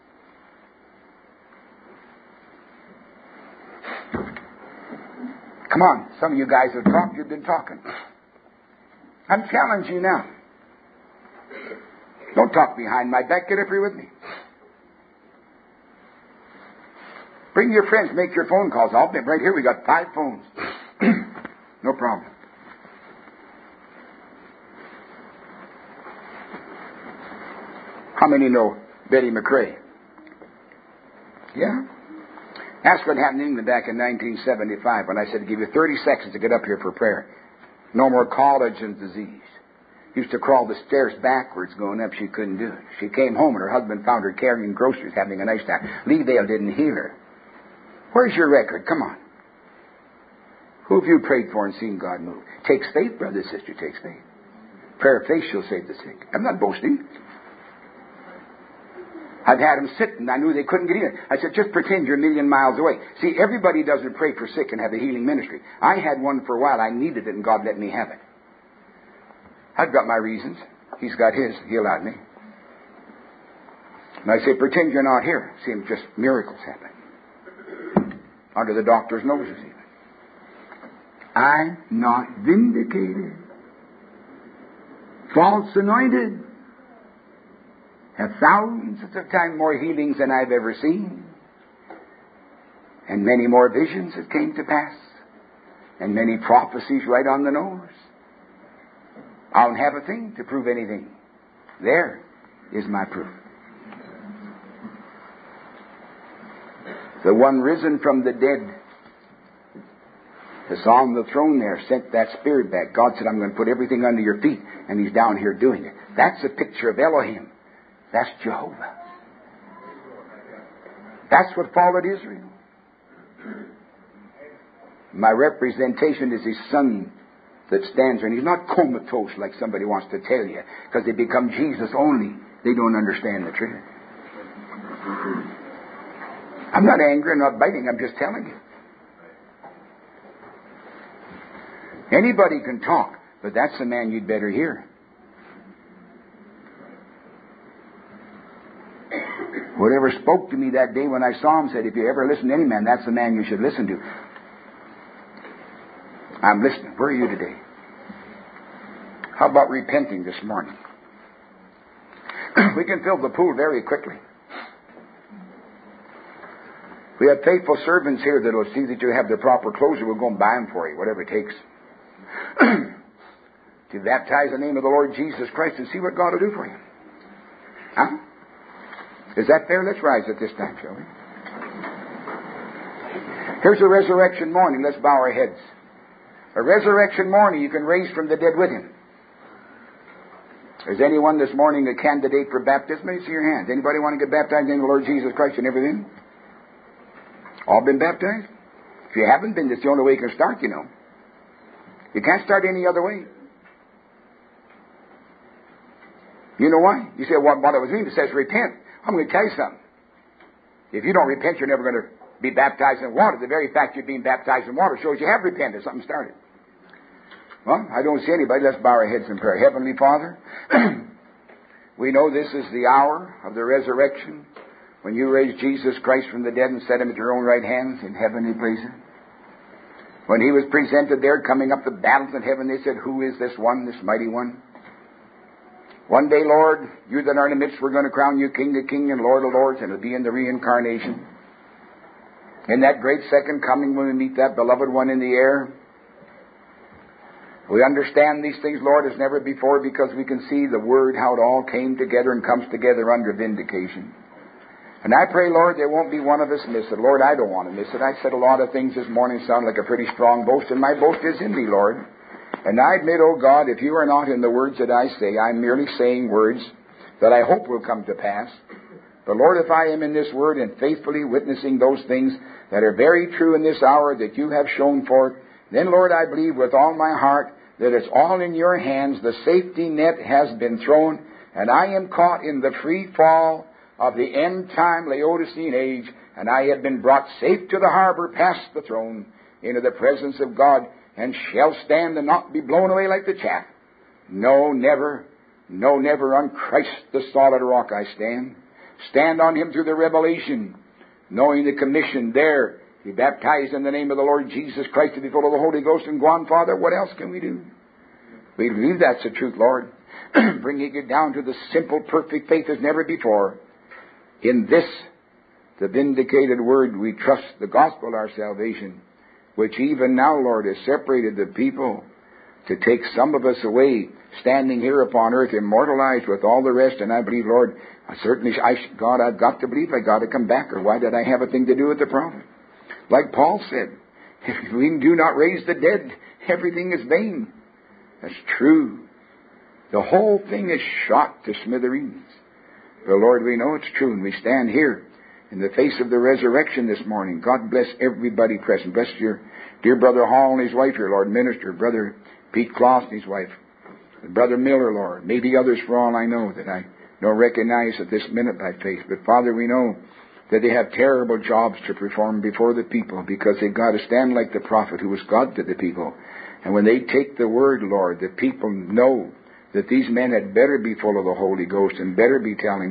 Come on, some of you guys have talked, you've been talking. I'm challenging you now. Don't talk behind my back, get up here with me. Bring your friends, make your phone calls. I'll be right here, we got 5 phones. No problem. How many know Betty McRae? Yeah? Ask what happened in England back in 1975 when I said to give you 30 seconds to get up here for prayer. No more college and disease. Used to crawl the stairs backwards going up. She couldn't do it. She came home and her husband found her carrying groceries, having a nice time. Lee Vale didn't heal her. Where's your record? Come on. Who have you prayed for and seen God move? Takes faith, brother, sister, takes faith. Prayer of faith shall save the sick. I'm not boasting. I've had them sit and I knew they couldn't get in. I said, just pretend you're a million miles away. See, everybody doesn't pray for sick and have a healing ministry. I had one for a while. I needed it and God let me have it. I've got my reasons. He's got his. He allowed me. And I say, pretend you're not here. See, just miracles happen. Under the doctor's noses even. I'm not vindicated. False anointed. Have thousands of times more healings than I've ever seen. And many more visions that came to pass. And many prophecies right on the nose. I don't have a thing to prove anything. There is my proof. The one risen from the dead that's on the throne there sent that spirit back. God said, I'm going to put everything under your feet. And he's down here doing it. That's a picture of Elohim. That's Jehovah. That's what followed Israel. My representation is his son that stands there. And he's not comatose like somebody wants to tell you. Because they become Jesus only. They don't understand the truth. I'm not angry, I'm not biting, I'm just telling you. Anybody can talk, but that's the man you'd better hear. Whatever spoke to me that day when I saw him said, if you ever listen to any man, that's the man you should listen to. I'm listening. Where are you today? How about repenting this morning? We can fill the pool very quickly. We have faithful servants here that will see that you have the proper clothes, and we'll go and buy them for you, whatever it takes. To baptize in the name of the Lord Jesus Christ and see what God will do for you. Huh? Is that fair? Let's rise at this time, shall we? Here's a resurrection morning. Let's bow our heads. A resurrection morning, you can raise from the dead with Him. Is anyone this morning a candidate for baptism? Let me see your hands. Anybody want to get baptized in the name of the Lord Jesus Christ and everything? All been baptized? If you haven't been, it's the only way you can start, you know. You can't start any other way. You know why? You say, what it was mean? It says repent. I'm going to tell you something. If you don't repent, you're never going to be baptized in water. The very fact you're being baptized in water shows you have repented. Something started. Well, I don't see anybody. Let's bow our heads in prayer. Heavenly Father, we know this is the hour of the resurrection when you raised Jesus Christ from the dead and set Him at your own right hands in heavenly places. When He was presented there, coming up the battles in heaven, they said, who is this one, this mighty one? One day, Lord, you that are in the midst, we're going to crown you King of Kings and Lord of Lords, and it'll be in the reincarnation. In that great second coming when we meet that beloved one in the air. We understand these things, Lord, as never before because we can see the Word, how it all came together and comes together under vindication. And I pray, Lord, there won't be one of us miss it. Lord, I don't want to miss it. I said a lot of things this morning sound like a pretty strong boast, and my boast is in me, Lord. And I admit, oh God, if you are not in the words that I say, I'm merely saying words that I hope will come to pass. But Lord, if I am in this Word and faithfully witnessing those things that are very true in this hour that you have shown forth, then, Lord, I believe with all my heart that it's all in your hands. The safety net has been thrown, and I am caught in the free fall of the end-time Laodicean age, and I have been brought safe to the harbor, past the throne, into the presence of God, and shall stand and not be blown away like the chaff. No, never. No, never. On Christ, the solid rock, I stand. Stand on Him through the revelation, knowing the commission there. Be baptized in the name of the Lord Jesus Christ to be full of the Holy Ghost and go on, Father. What else can we do? We believe that's the truth, Lord. Bringing it down to the simple, perfect faith as never before. In this, the vindicated Word, we trust the gospel of our salvation, which even now, Lord, has separated the people to take some of us away, standing here upon earth, immortalized with all the rest. And I believe, Lord, God, I've got to believe I got to come back, or why did I have a thing to do with the prophet? Like Paul said, if we do not raise the dead, everything is vain. That's true. The whole thing is shot to smithereens. But Lord, we know it's true, and we stand here in the face of the resurrection this morning. God bless everybody present. Bless your dear Brother Hall and his wife here, Lord. Minister, Brother Pete Kloss and his wife. Brother Miller, Lord. Maybe others for all I know that I don't recognize at this minute by faith. But Father, we know that they have terrible jobs to perform before the people because they've got to stand like the prophet who was God to the people. And when they take the word, Lord, the people know that these men had better be full of the Holy Ghost and better be telling